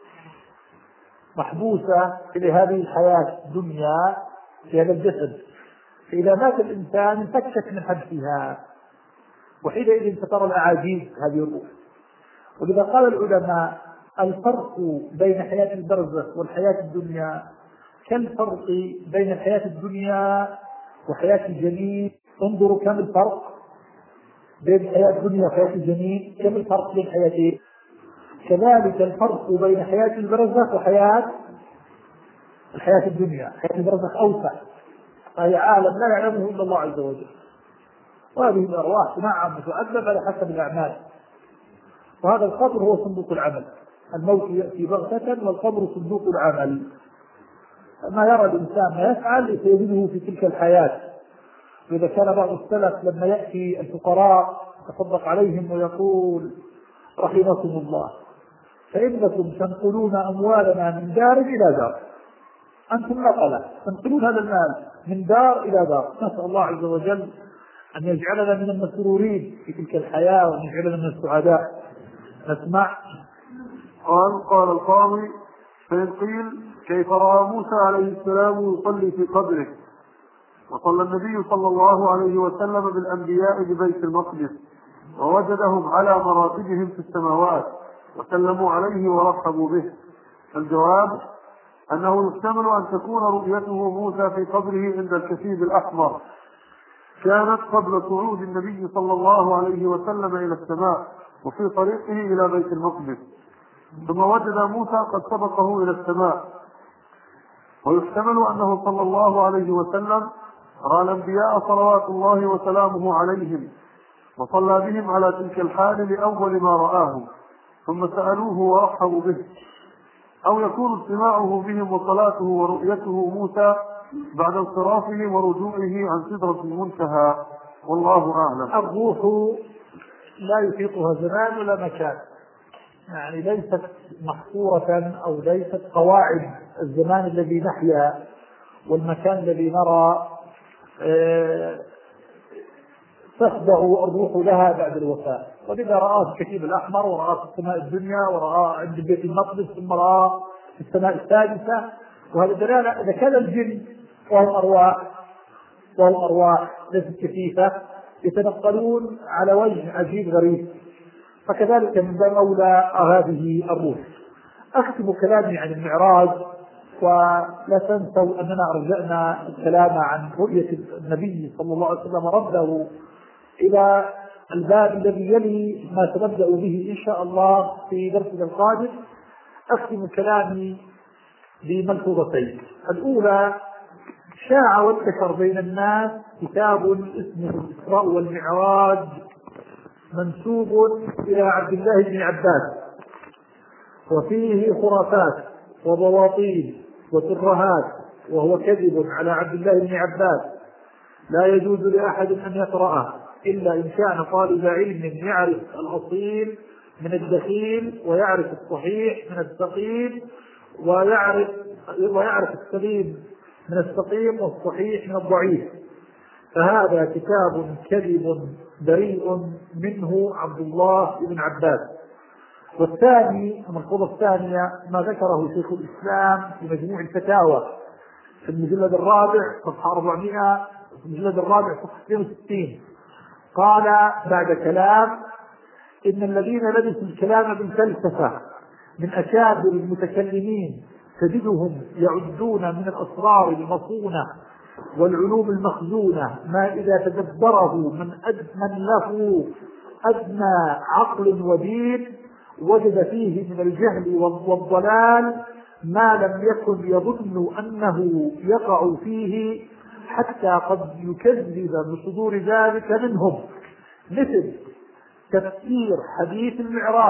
محبوسة في هذه الحياة الدنيا في هذا الجسد، فإذا مات الإنسان انفكت من حبسها، وحينئذ سترى الأعاجيز هذه الروح. ولذا قال العلماء الفرق بين حياة البرزخ والحياة الدنيا كالفرق بين الحياة الدنيا وحياة الجنين. انظروا كم الفرق بين حياة الدنيا وحياة الجنين، كم الفرق بين حياتين. كذلك الفرق بين حياة البرزخ وحياة الدنيا. حياة البرزخ أوسع، فهي عالم لا يعلمه إلا الله عز وجل، وهذه الأرواح نعم متؤدبة على حسب الأعمال. وهذا القبر هو صندوق العمل، الموت يأتي بغتة والقبر صندوق العمل. ما يرى الإنسان ما يفعل سيجده في تلك الحياة. وإذا كان بعض السلف لما يأتي الفقراء يتصدق عليهم ويقول رحمكم الله فإنكم تنقلون أموالنا من دار إلى دار، أنتم نقلة تنقلون هذا المال من دار إلى دار. نسأل الله عز وجل أن يجعلنا من المسرورين في تلك الحياة وأن يجعلنا من السعداء. نسمع. قال القاضي: فإن قيل كيف رأى موسى عليه السلام يصلي في قبره؟ وصلى النبي صلى الله عليه وسلم بالأنبياء ببيت المقدس ووجدهم على مراتبهم في السماوات وسلموا عليه ورحبوا به. الجواب أنه يحتمل أن تكون رؤيته موسى في قبره عند الكثيب الأحمر كانت قبل صعود النبي صلى الله عليه وسلم إلى السماء وفي طريقه إلى بيت المقدس، ثم وجد موسى قد سبقه إلى السماء. ويحتمل أنه صلى الله عليه وسلم رأى الأنبياء صلوات الله وسلامه عليهم وصلى بهم على تلك الحال لأول ما رآهم ثم سألوه ورحبوا به، أو يكون استماعه بهم وصلاته ورؤيته موسى بعد انصرافه ورجوعه عن سدرة المنتهى، والله أعلم. الروح لا يحيطها زمان ولا مكان، يعني ليست محصورة أو ليست قواعد الزمان الذي نحيا والمكان الذي نرى تخضع الروح لها بعد الوفاة. ولذا رآه في الكثيب الأحمر ورآه في السماء الدنيا ورآه عند بيت المقدس ثم رآه في السماء السادسة. وهذا دلالة إذا كان الجن وهم أرواح ليست كثيفة يتنقلون على وجه عجيب غريب، فكذلك من باب أولى هذه الروح. أختم كلامي عن المعراج، ولا تنسوا أننا أرجعنا الكلام عن رؤية النبي صلى الله عليه وسلم رده إلى الباب الذي يلي ما سنبدأ به إن شاء الله في درسنا القادم. أختم كلامي بملحوظتين. الأولى: شاع وانتشر بين الناس كتاب اسمه الإسراء والمعراج منسوب إلى عبد الله بن عباس، وفيه خرافات وبواطيل وترهات، وهو كذب على عبد الله بن عباس لا يجوز لأحد أن يقرأه إلا إن كان طالب علم يعرف الأصيل من الدخيل ويعرف الصحيح من السقيم ويعرف السليم من السقيم والصحيح من الضعيف. فهذا كتاب كذب بريء منه عبد الله بن عباس. والثاني، الملحوظة الثانية، ما ذكره شيخ الإسلام في مجموع الفتاوى في المجلد الرابع صفحة 400 في المجلد الرابع صفحة 62. قال بعد كلام: إن الذين لبسوا الكلام بالفلسفة من أكابر المتكلمين تجدهم يعدون من الأسرار المصونة والعلوم المخزونة ما إذا تدبره من له أدنى عقل ودين وجد فيه من الجهل والضلال ما لم يكن يظن أنه يقع فيه، حتى قد يكذب بصدور ذلك منهم، مثل تفسير حديث المعراج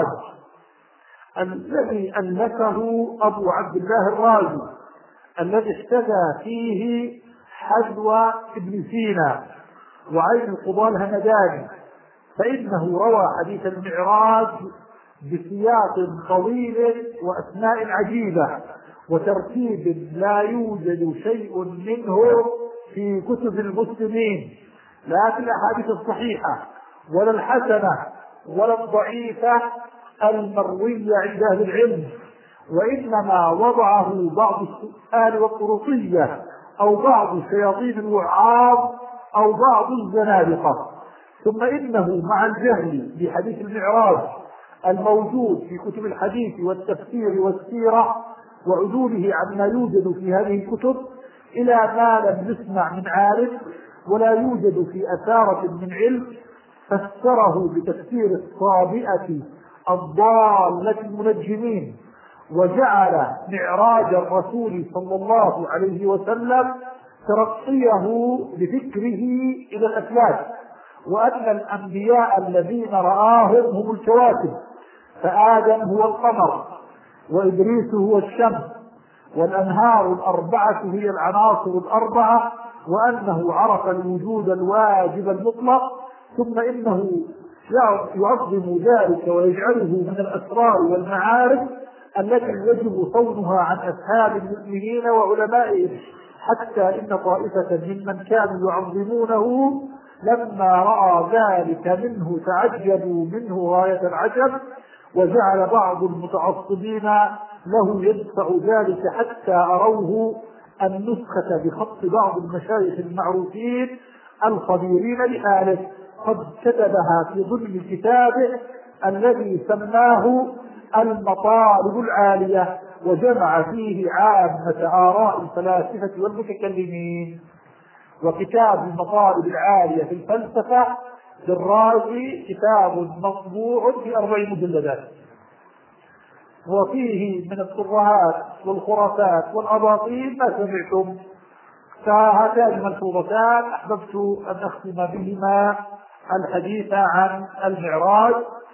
الذي ألفه أبو عبد الله الرازي الذي احتذى فيه حذو ابن سينا وعين القضاء الهمداني، فإنه روى حديث المعراج بسياق طويل وأسماء عجيبة وترتيب لا يوجد شيء منه في كتب المسلمين، لا في الأحاديث الصحيحة ولا الحسنة ولا الضعيفة المروية عند أهل العلم، وإنما وضعه بعض السؤال والطرقية أو بعض شياطين الوعاظ أو بعض الزنادقة. ثم إنه مع الجهل بحديث المعراج الموجود في كتب الحديث والتفسير والسيرة وعدوله عما يوجد في هذه الكتب إلى ما لم يسمع من عارف ولا يوجد في أثارة من علم فسره بتفسير الصابئة الضالة المنجمين، وجعل معراج الرسول صلى الله عليه وسلم ترقيه بفكره إلى الأفلاك، وأن الأنبياء الذين رآهم هم الكواكب، فآدم هو القمر وإدريس هو الشمس والأنهار الأربعة هي العناصر الأربعة، وأنه عرف الوجود الواجب المطلق، ثم إنه يعظم ذلك ويجعله من الأسرار والمعارف التي يجب صونها عن أفهام المؤمنين وعلمائهم، حتى إن طائفة ممن كانوا يعظمونه لما رأى ذلك منه تعجبوا منه غاية العجب، وجعل بعض المتعصبين له يدفع ذلك حتى أروه النسخة بخط بعض المشايخ المعروفين الخبيرين بحاله، قد كتبها في ضمن كتابه الذي سماه المطالب العالية، وجمع فيه عامة آراء الفلاسفة والمتكلمين. وكتاب المطالب العالية في الفلسفة للرازي كتاب مطبوع في 4 مجلدات، وفيه من الترهات والخرافات والأباطيل ما سمعتم. فهاتان الملحوظتان أحببت أن أختم بهما الحديث عن المعراج،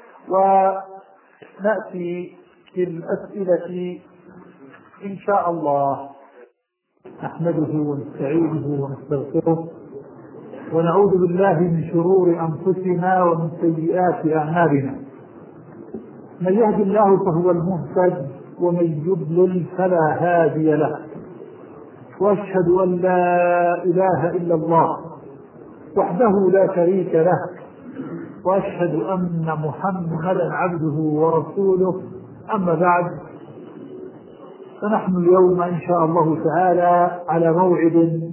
ونأتي في الأسئلة إن شاء الله. نحمده ونستعينه ونستغفره ونعوذ بالله من شرور أنفسنا ومن سيئات أعمالنا، من يهد الله فهو المهتد ومن يضلل فلا هادي له، وأشهد أن لا إله إلا الله وحده لا شريك له، وأشهد أن محمدا عبده ورسوله. أما بعد، فنحن اليوم إن شاء الله تعالى على موعد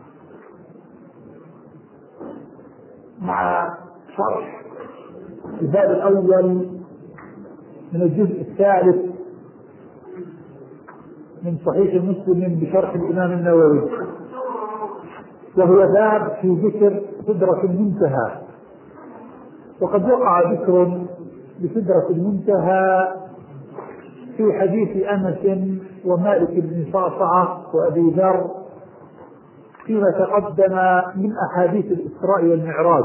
مع شرح الباب الأول من الجزء الثالث من صحيح مسلم بشرح الإمام النووي، وهو باب في ذكر سدرة المنتهى. وقد وقع ذكر بسدرة المنتهى في حديث أنس ومالك بن صعصعة وأبي ذر فيما تقدم من أحاديث الإسراء والمعراج.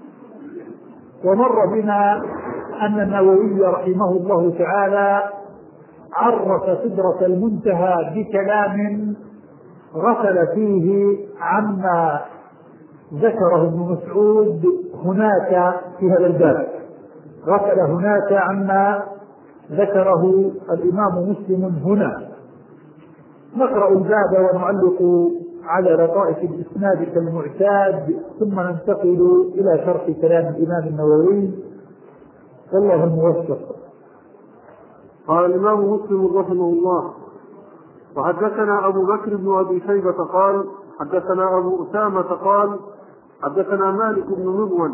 ومر بنا أن النووي رحمه الله تعالى عرف سدرة المنتهى بكلام غفل فيه عما ذكره ابن مسعود هناك في هذا الباب، غفل هناك عما ذكره الإمام مسلم هنا. نقرأ الباب ونعلق على لطائف الإسناد كالمعتاد، ثم ننتقل إلى شرح كلام الإمام النووي، والله الموفق. قال الإمام مسلم رحمه الله: وحدثنا أبو بكر بن أبي شيبة قال حدثنا أبو أسامة قال حدثنا مالك بن مغول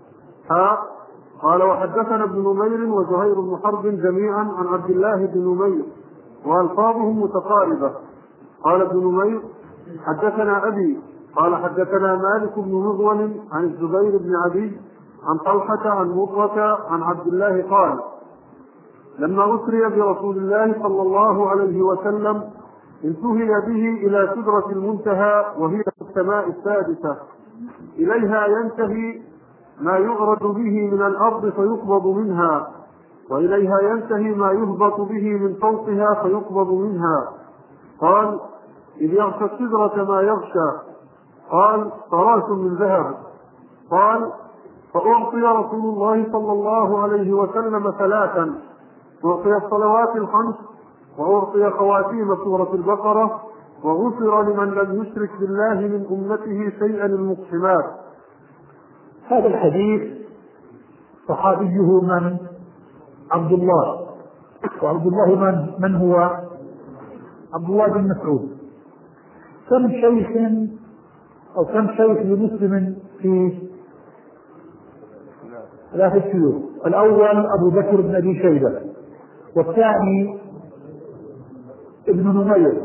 قال وحدثنا ابن نمير وزهير بن حرب جميعا عن عبد الله بن نمير وألفاظهم متقاربة. قال ابن نمير: حدثنا أبي قال حدثنا مالك بن مغول عن الزبير بن عدي عن طلحة عن مرة عن عبد الله قال: لما أسري برسول الله صلى الله عليه وسلم انتهي به إلى سدرة المنتهى، وهي في السماء السادسة، إليها ينتهي ما يعرج به من الأرض فيقبض منها، وإليها ينتهي ما يهبط به من فوقها فيقبض منها. قال: إذ يغشى السدرة ما يغشى. قال: فراش من ذهب. قال: فأعطي رسول الله صلى الله عليه وسلم 3: أعطي الصلوات الخمس، وأعطي خواتيم سورة البقرة، وغفر لمن لم يشرك بالله من أمته شيئا المقسمات. هذا الحديث صحابيه من؟ عبد الله. وعبد الله من هو؟ عبد الله بن مسعود. كم شيخ لمسلم فيه؟ ثلاثة شيوخ. الأول أبو بكر بن أبي شيبة، والثاني ابن نمير،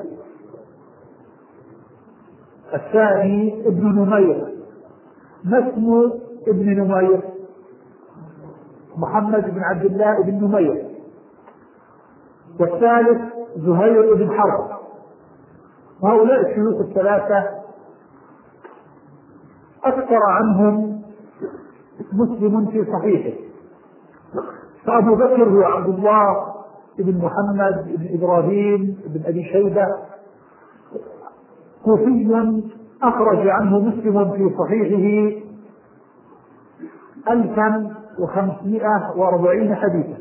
الثاني ابن نمير. ما اسم ابن نمير؟ محمد بن عبد الله بن نمير. والثالث زهير بن حرب. وهؤلاء الشيوخ الثلاثة أكثر عنهم مسلم في صحيحه. فأبو بكر هو عبد الله بن محمد بن إبراهيم بن أبي شيبة، كوفي، أخرج عنه مسلم في صحيحه 1540 حديثا.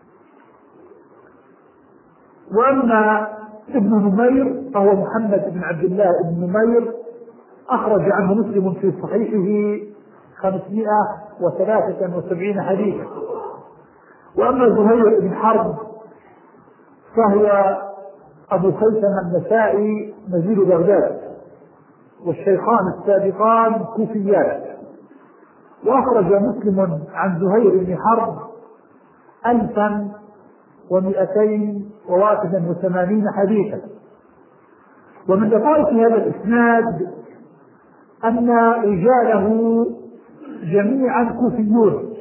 وأما ابن نمير فهو محمد بن عبد الله بن نمير، أخرج عنه مسلم في صحيحه 573 حديثا. وأما زهير بن حرب فهو أبو خيثمة النسائي نزيل بغداد، والشيخان السابقان كوفيان. وأخرج مسلم عن زهير بن حرب 1281 حديثا. ومن لطائف هذا الإسناد أن رجاله جميعا كوفيون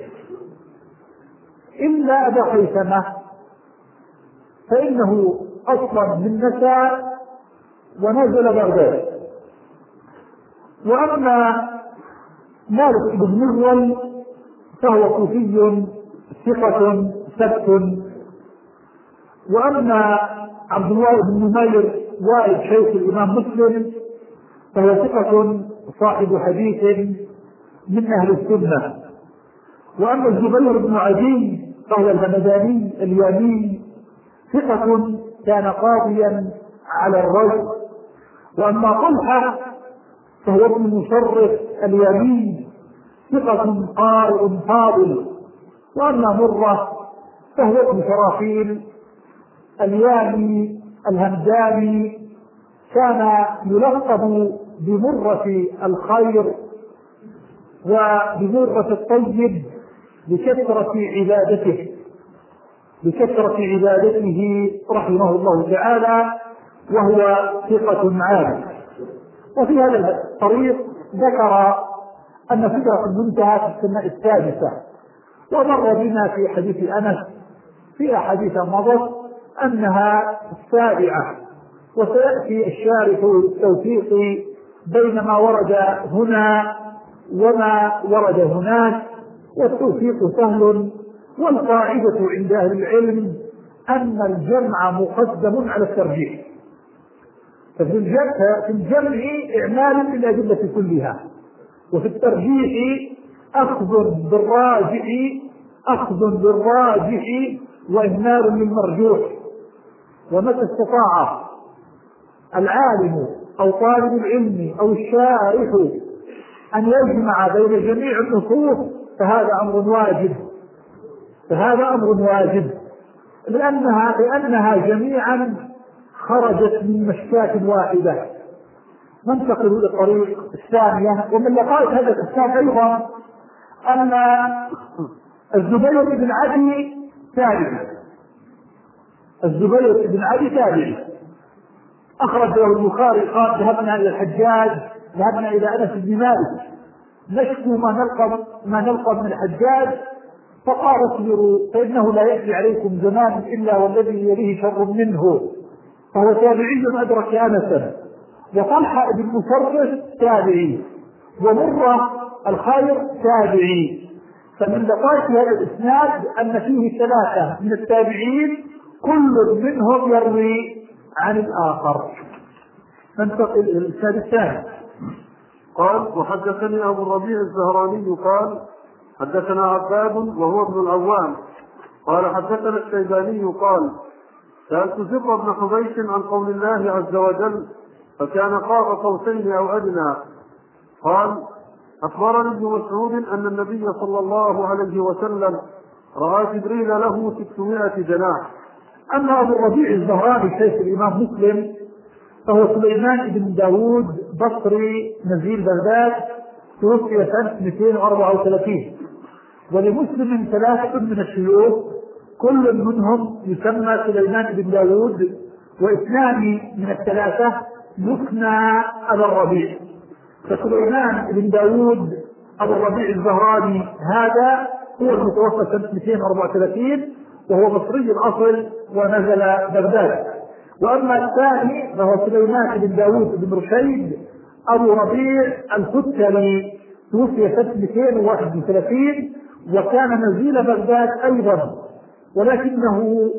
إلا أبا خيثمة، فإنه أصلا من نسا ونزل بغداد. وأما مالك بن مغول فهو كوفي ثقة ثبت. وأما عبد الله بن نمير والد شيخ الإمام مسلم فهو ثقة صاحب حديث من أهل السنة. وأما الزبير بن عدي فهو الهمداني اليمين، ثقة كان قاضيا على الرجل. وأما طلحة فهو ابن مشرف اليمين، ثقة قارئ فاضل. وأما مرة فهو ابن شراحيل اليامي الهمداني، كان يلقب بمرة الخير وبمرة الطيب بكثرة عبادته رحمه الله تعالى، وهو ثقة عالم. وفي هذا الطريق ذكر أن سدرة المنتهى في السنة السادسة، ومر بنا في حديث أنس في أحاديث مضت أنها السابعة. وسيأتي الشارح التوفيق بين ما ورد هنا وما ورد هناك، والتوفيق سهل. والقاعدة عند أهل العلم أن الجمع مقدم على الترجيح، ففي الجمع إعمال بالأدلة كلها، وفي الترجيح أخذ بالراجح وإهمال للمرجوح. ومتى استطاع العالم أو طالب العلم أو الشارح أن يجمع بين جميع النصوص فهذا أمر واجب، لأنها جميعا خرجت من مشكاة واحدة. ننتقل للطريق الثانية. ومن لطائف هذا الإسناد أيضا أن الزبير بن عدي تابعي، أخرج له البخاري قال ذهبنا إلى الحجاج، ذهبنا إلى أنس بن مالك نشكو ما نلقى من الحجاج، فقال اصبروا فإنه لا يأتي عليكم زمان إلا والذي يليه شر منه. فهو تابعي أدرك أنسا. وطلحة بن مصرف تابعي، ومرة الخير تابعي. فمن لطائف هذا الإسناد أن فيه ثلاثة من التابعين كل منهم يروي عن الآخر. ننتقل إلى الإسناد الثاني. قال: وحدثني أبو الربيع الزهراني قال: حدثنا عباد وهو ابن العوام قال: حدثنا الشيباني قال: سألت زر بن حبيش عن قول الله عز وجل: فكان قاب قوسين أو أدنى. قال: أخبرني ابن مسعود أن النبي صلى الله عليه وسلم رأى جبريل له 600 جناح. أما أبو الربيع الزهراني شيخ الإمام مسلم فهو سليمان بن داود بصري نزيل بغداد، توفي سنة 234. ولمسلم 3 من الشيوخ كل منهم يسمى سليمان بن داود، و2 من ال3 يثنى أبا الربيع. فسليمان بن داود أبو الربيع الزهراني هذا هو المتوفى سنة 234 وهو مصري الأصل ونزل بغداد. وأما الثاني فهو سليمان بن داود بن رشيد أبو ربيع الكتلي، توفي سنة 231 وكان نزيل بغداد أيضا، ولكنه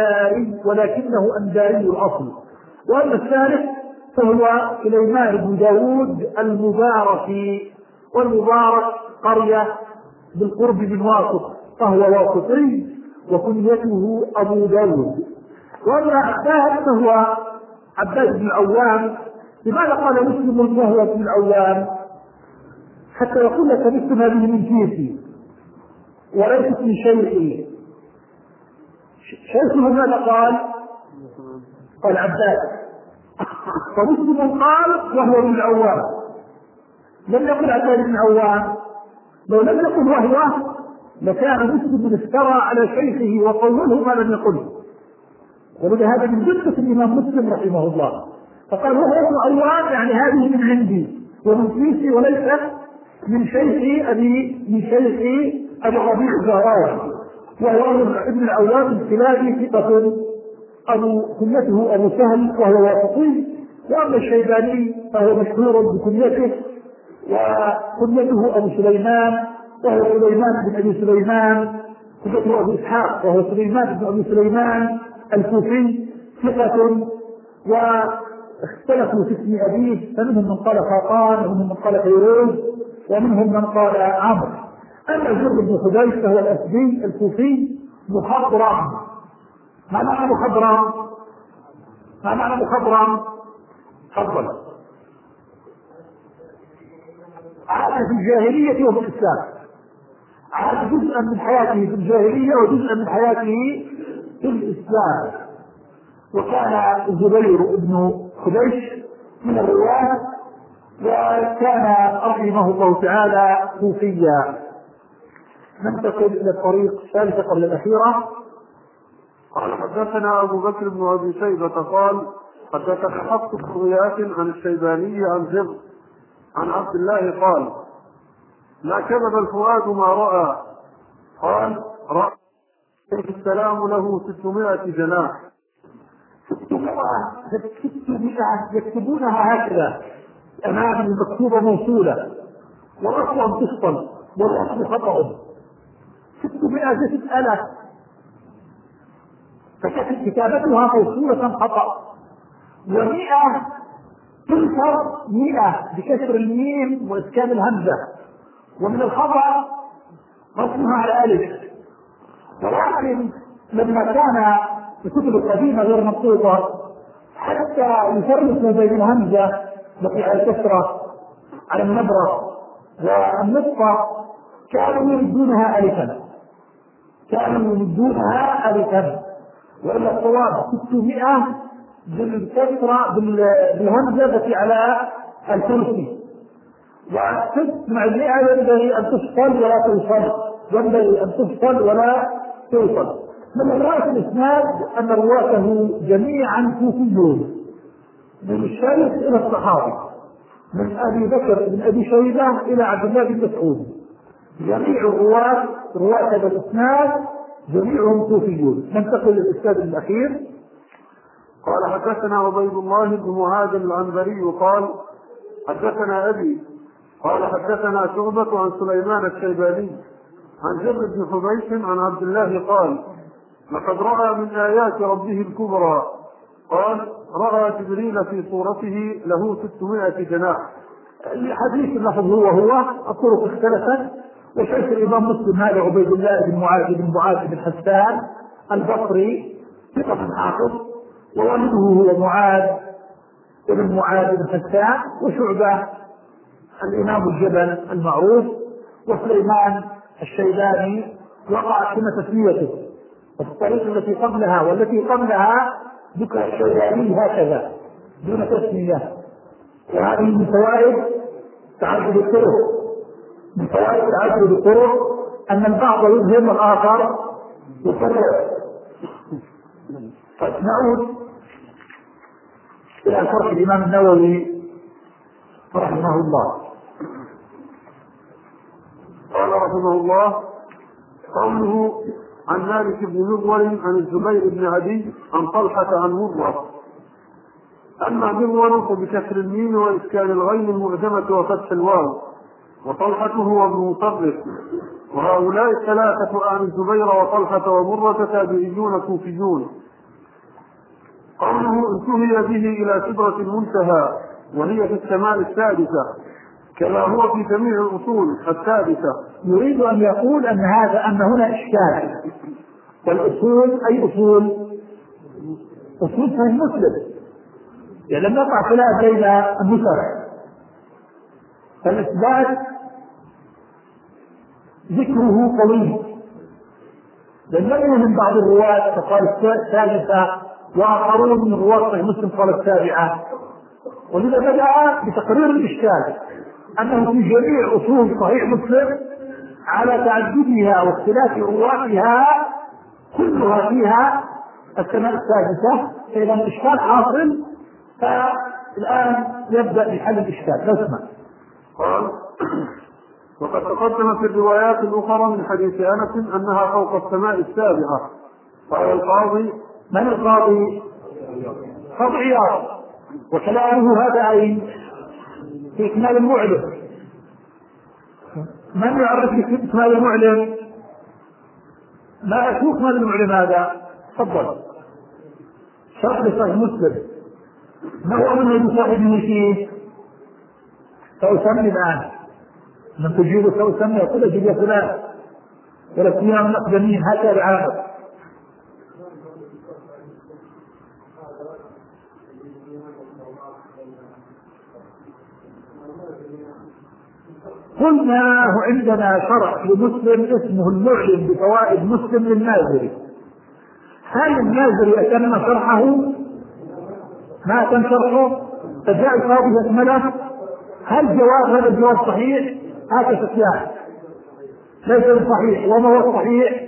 أنداري الأصل. وأما الثالث فهو سليمان بن داود المباركي، والمبارك قرية بالقرب من واسط، فهو واسطي وكنيته أبو داود. وأما عباد فهو عباد بن العوام. لماذا قال مسلم وهو ابن العوام؟ حتى يقول لك مسلم هذه من كيسي وليست من شيئي. شيخه ماذا قال؟ قال عباد. فمسلم قال وهو ابن العوام، لم يقل عباد بن العوام. لو لم يقل وهو لكان مسلم افترى على شيخه وقوله ما لم يقله. ولهذا من جدة الإمام مسلم رحمه الله فقال وهو ابن العوام، يعني هذه من عندي ومن كيسي وليست من شيخ أبي الربيع الزهراوي. وهو ابن العوام الكلابي ثقة كنيته أبو سهل وهو واسطي. وأما الشيباني فهو مشهور بكنيته وكنيته أبو سليمان وهو سليمان بن أبي سليمان، كنيته أبو إسحاق وهو سليمان بن أبي سليمان الكوفي ثقة. واختلفوا في اسم أبيه، فمنهم من قال خاقان ومنهم من قال فيروز ومنهم من قال عمرو. أما الزر بن خديج فهو الأسدي الكوفي مخضرم. ما معنى مخضرم؟ تفضل. عاش في الجاهلية وفي الإسلام، عاش جزءا من حياته في الجاهلية وجزءا من حياته في الإسلام. وكان الزبير بن خديج من الرواة، وكان رحمه الله تعالى كوفيا. ننتقل إلى الطريق الثالثة قبل الأخيرة. قال حدثنا أبو بكر بن أبي شيبة قال حدثنا حفص بن غياث عن الشيباني عن زر عن عبد الله قال ما كذب الفؤاد ما رأى. قال رأى السلام له 600 جناح. 600 يكتبونها هكذا أمام المكتوبة موصولة ورأسهم تسطل والرأس خطأ. 600 6,000 فكانت كتابتها موصولة خطأ. و100 تنكر 100 بكسر الميم وإسكان الهمزة، ومن الخطأ رسمها على ألف. ولكن لما كان الكتب القديمة غير مخطوطة حتى يفرقوا بين الهمزة التي على الكسرة على النبرة والنطقة كانوا يمدونها ألفا، وإلا الصواب 600 بالكسرة بالهمزة التي على الكرسي. وتسمع 100 ينبغي أن تفصل ولا توصل. من رواية الإسناد أن رواته جميعا كوفيون من الشيخ إلى الصحابي، من أبي بكر بن أبي شيبة إلى عبد الله بن مسعود، جميع رواة هذا الإسناد جميعهم كوفيون. ننتقل للإسناد الأخير. قال حدثنا عبيد الله بن مهاجم العنبري قال حدثنا أبي قال حدثنا شعبة عن سليمان الشيباني عن جبر بن حبيش عن عبد الله قال لقد رأى من آيات ربه الكبرى. قال رأى جبريل في صورته له 600 جناح. الحديث اللفظ هو الطرق اختلفت، وشيخ الإمام مسلم هذا عبيد الله بن معاذ بن حسان البصري ثقة حافظ، ووالده هو معاذ بن حسان، وشعبة الإمام الجبل المعروف، وسليمان الشيباني وقع كما تسميته. الطريق التي قبلها والتي قبلها ذكر الشيباني هكذا دون تسمية. وهذه من فوائد تعدد الطرق، أن البعض يظهر والآخر يفرق. فنعود إلى شرح الإمام النووي رحمه الله. قال رحمه الله: قوله عن مالك بن مغول عن الزبير بن عدي عن طلحة عن مرة. أما مغول فبكسر الميم وإسكان الغين المعجمة وفتح الواو، وطلحة هو ابن مطرف. وهؤلاء الثلاثة عن الزبير وطلحة ومرة تابعيون كوفيون. قوله انتهي به إلى سدرة المنتهى وهي في السماء السادسة كما هو في جميع الأصول الثابتة. يريد أن يقول أن هنا إشكال. والأصول أي أصول؟ أصول صحيح مسلم، يعني لم يقع خلاف بين النسخ. فالإثبات ذكره طويل، لأنه من بعض الرواة فقال الثالثة، وآخرون من رواة صحيح مسلم قال السابعة. ولذا بدأ بتقرير الإشكال أنه في جميع أصول صحيح مسلم على تعددها واختلاف رواتها كلها فيها السماء السادسة، فإذا الإشكال حاصل. فالآن يبدأ بحل الإشكال. نسمع. قال: وقد تقدم في الروايات الأخرى من حديث أنس أنها فوق السماء السابعة. قال القاضي: من القاضي؟ قاضي عياض، وكلامه هذا أي في إكمال المعلم. من يعرف في إكمال المعلم؟ ما أشوف إكمال المعلم هذا؟ تفضل. شرح لصحيح مسلم. ما هو من يصاحبه فيه؟ سأسمي الآن من تجيبه، سأسمي يقول أجيب يا فلان ولا فيها من أقدمين هكذا العامل. قلنا عندنا شرح لمسلم اسمه المعلم بفوائد مسلم للناظري. هل الناظري أتم شرحه؟ ما أتم شرحه؟ فجاء القاضي يكمله. هل جواب هذا الجواب صحيح؟ هذا سفيان ليس صحيح. وما هو الصحيح؟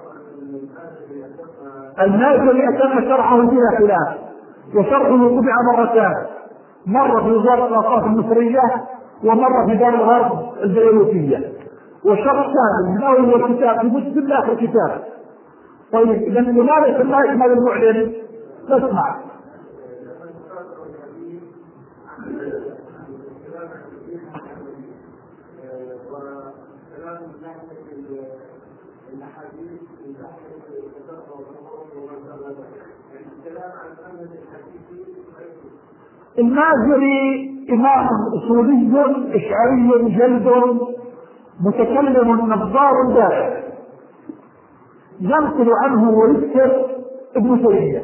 الناظري أتم شرحه بلا خلاف، وشرحه طبع مرتان، مرة في وزارة الأوقاف المصرية ومرة في دار الغرب البيروتية، وشرح كامل من أول الكتاب في مسلم لآخر كتاب. طيب إذا لماذا يسمى إكمال المعلم؟ نسمع. المازري إمام أصولي إشعري جلد متكلم نظار دارع، ينقل عنه ويذكر ابن تيمية،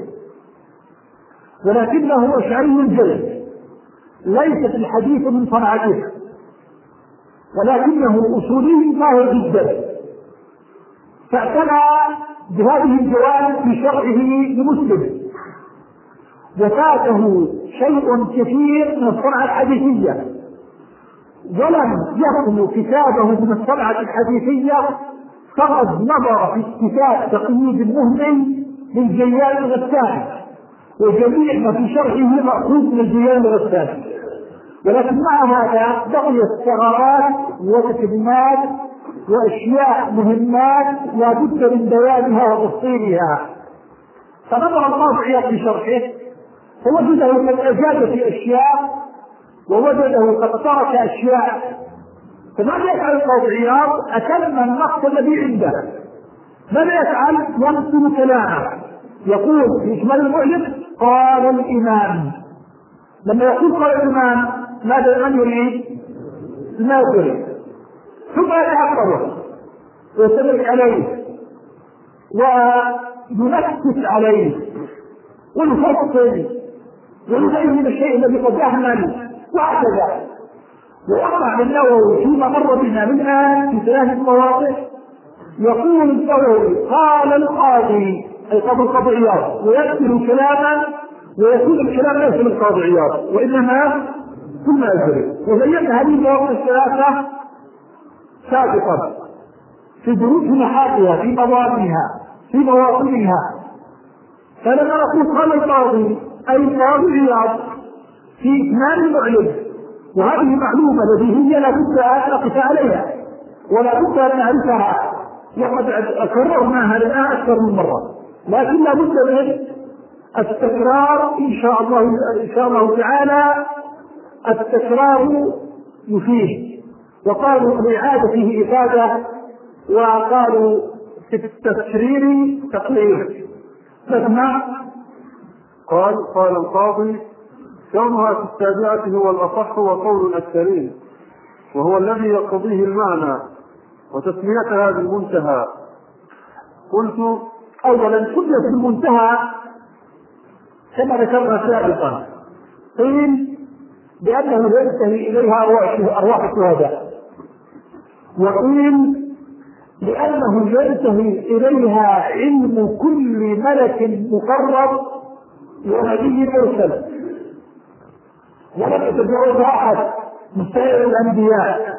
ولكنه إشعري جلد ليس في الحديث من صنعته، ولكنه أصولي ماهر جدا. فاعتنى بهذه الجوانب في شرحه لمسلم، وفاته شيء كثير من الصنعة الحديثية، ولم يخلو كتابه من الصنعة الحديثية، فقد نظر في كتاب تقييد المهمل للجيان الغساني، وجميع ما في شرحه مأخوذ من الجيان الغساني. ولكن مع هذا بقيت ثغرات وتكلمات وأشياء مهمات لا بد من بيانها وتفصيلها. فنظر القاضي عياض في شرحه فوجده قد أجاد في أشياء ووجده قد ترك أشياء. فماذا يفعل القاضي عياض؟ أتم النقص الذي عنده. ماذا يفعل؟ ينقل كلامه، يقول في إكمال المعلم قال الإمام. لما يقول قال الإمام ماذا من يريد؟ المازري. ثم يتعقبه ويستدرك عليه وينكت عليه ويفصل ويبين الشيء الذي قد يهمل وهكذا. ووقع النووي فيما مر بنا من الآن في 3 مواقف يقول النووي قال القاضي أي قاضي عياض، ويكتب كلاما ويكون الكلام ليس من قاضي عياض وإنما ثم أجري. وبينا هذه المواقف 3 سابقا. في دروس محاطها، في مواطنها، في مواطنها. فلما نقول قال القاضي أي القاضي عياض في إكمال المعلم، وهذه معلومة بديهية لا بد أن نقف عليها ولا بد أن نعرفها، وقد كررنا هذا الآن أكثر من مرة، لكن لا بد من التكرار إن شاء الله تعالى. التكرار يفيد، وقالوا الإعادة فيه إفادة، وقالوا في التكرير تقرير. نسمع. قال القاضي: كونها في التابعة هو الأصح وقول الأكثرين، وهو الذي يقتضيه المعنى، وتسميتها بالمنتهى. قلت: أولا سميت بالمنتهى كما ذكرنا سابقا، قيل بأنه ينتهي إليها أرواح الشهداء، وقيل لأنه ينتهي إليها علم كل ملك مقرب ونبي مرسل، ولم يتجاوز أحد من سائر الأنبياء.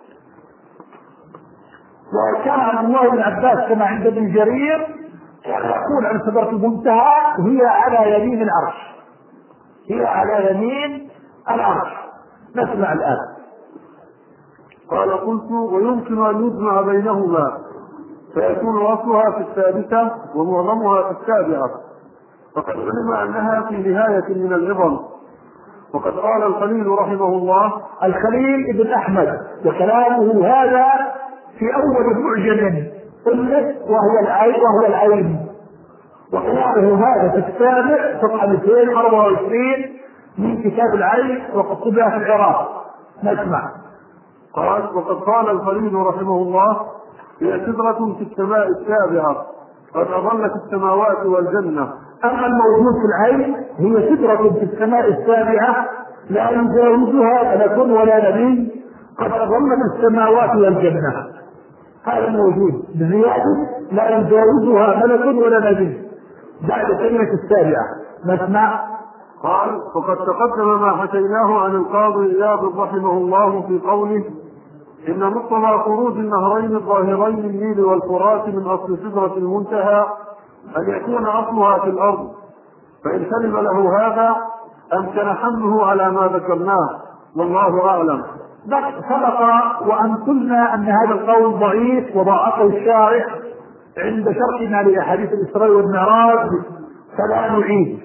وكان عن الله بن عباس كما عند ابن جرير يقول عن سدرة المنتهى هي على يمين العرش، هي على يمين العرش. نسمع الآن. قال: قلت: ويمكن أن يجمع بينهما فيكون أصلها في الثالثة ومعظمها في السابعة، فقد علم أنها في نهاية من العظم. وقد قال الخليل رحمه الله، الخليل ابن أحمد، وكلامه هذا في أول معجم قلت وهو العين، وكلامه هذا في السابع صفحة 224 من كتاب العين، وقد طبع في العراق. نسمع. قال: وقد قال الخليل رحمه الله: هي سدرة في السماء السابعة قد أظلت السماوات والجنة. أما الموجود في العين هي سدرة في السماء السابعة لا يجاوزها ملك ولا نبي قد أظلت السماوات والجنة. هذا الموجود بزيادة لا يجاوزها ملك ولا نبي بعد كلمة السابعة. نسمع. قال: وقد تقدم ما حكيناه عن القاضي إياض رحمه الله في قوله: إن مقتضى خروج النهرين الظاهرين النيل والفرات من أصل سدرة المنتهى أن يكون أصلها في الأرض، فإن سلم له هذا أمكن حمله على ما ذكرناه، والله أعلم. سبق وأن قلنا أن هذا القول ضعيف وضعفه الشارع عند شرحنا لأحاديث الإسراء والمعراج، فلا نعيد،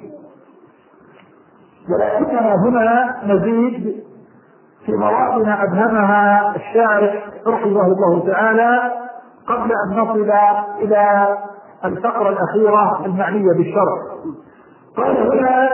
ولكننا هنا نزيد في مواطن أبهمها الشارع رحمه الله تعالى قبل أن نصل إلى الفقرة الأخيرة المعنية بالشرع. قال هنا: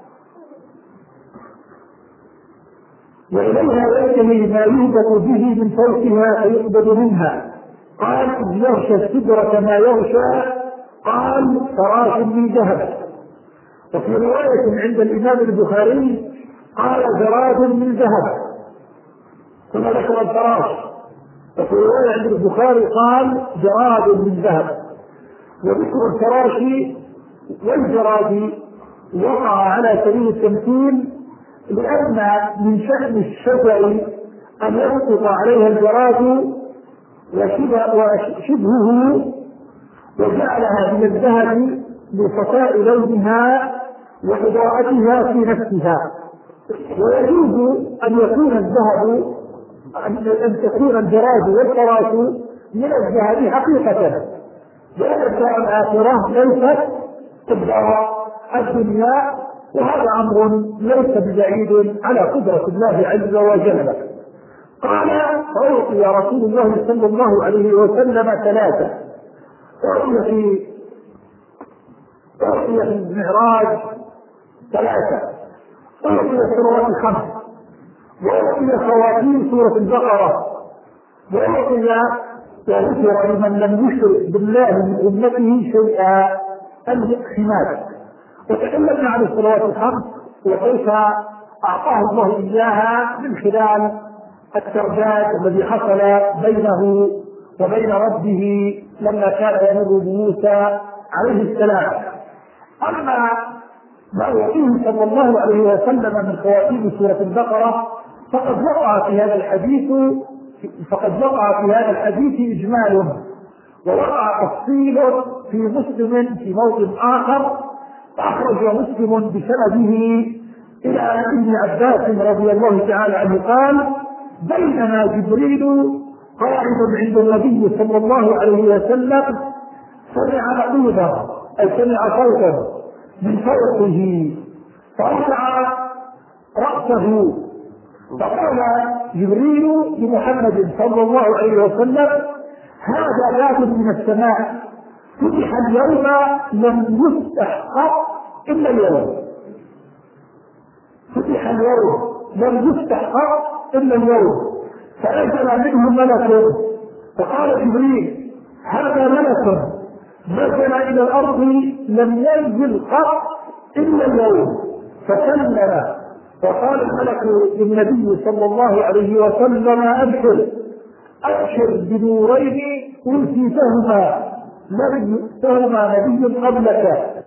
وإليها ينتهي ما يهبط به من فوقها فيقبض منها. قال: إذ يغشى السدرة ما يغشى. قال: فراش من ذهب. وفي رواية عند الإمام البخاري قال: جراد من ذهب، ثم ذكر الفراش. وفي رواية عند البخاري قال: جراد من ذهب. وذكر الفراش والجراد وقع على سبيل التمثيل، لأن من شأن الشجر أن يسقط عليها الجراد وشبهه، وجعلها من الذهب لصفاء لونها وإضاءتها في نفسها. ويجوز أن يكون الذهب أن تكون الجراد والفراش من الذهب حقيقة، لأن الدار الآخرة ليست كالدار الدنيا، وهذا أمر ليس ببعيد على قدرة الله عز وجل. قال: فأعطي رسول الله صلى الله عليه وسلم ثلاثة: أعطي في المعراج ثلاثة، أعطي سورة 5، وأعطي خواتيم سورة البقرة، وأعطي وذكر لمن لم يشرك بالله من أمته شيئا المقسمات. وتكلمنا عن الصلوات الخمس وكيف أعطاه الله إياها من خلال الترداد الذي حصل بينه وبين ربه لما كان يمر بموسى عليه السلام. أما ما يعطيه صلى الله عليه وسلم من خواتيم سورة البقرة فقد وقع في هذا الحديث فقد وقع في هذا الحديث إجمال، ووقع تفصيل في مسلم في موضع آخر، فأخرج مسلم بسنده إلى ابن عباس رضي الله تعالى عنه قال: بينما جبريل قاعد عند النبي صلى الله عليه وسلم سمع نقيضا، أي سمع صوتا من فوقه، فرفع رأسه فقال جبريل لمحمد صلى الله عليه وسلم: هذا باب من السماء فتح اليوم لم يفتح قط إلا اليوم، فتح اليوم لم يفتح قط إلا اليوم. فنزل منه ملك فقال جبريل: هذا ملك نزل إلى الأرض لم ينزل قط إلا اليوم. فسلم فقال الملك للنبي صلى الله عليه وسلم: أبشر بنورين أوتيتهما لم يؤتهما نبي قبلك،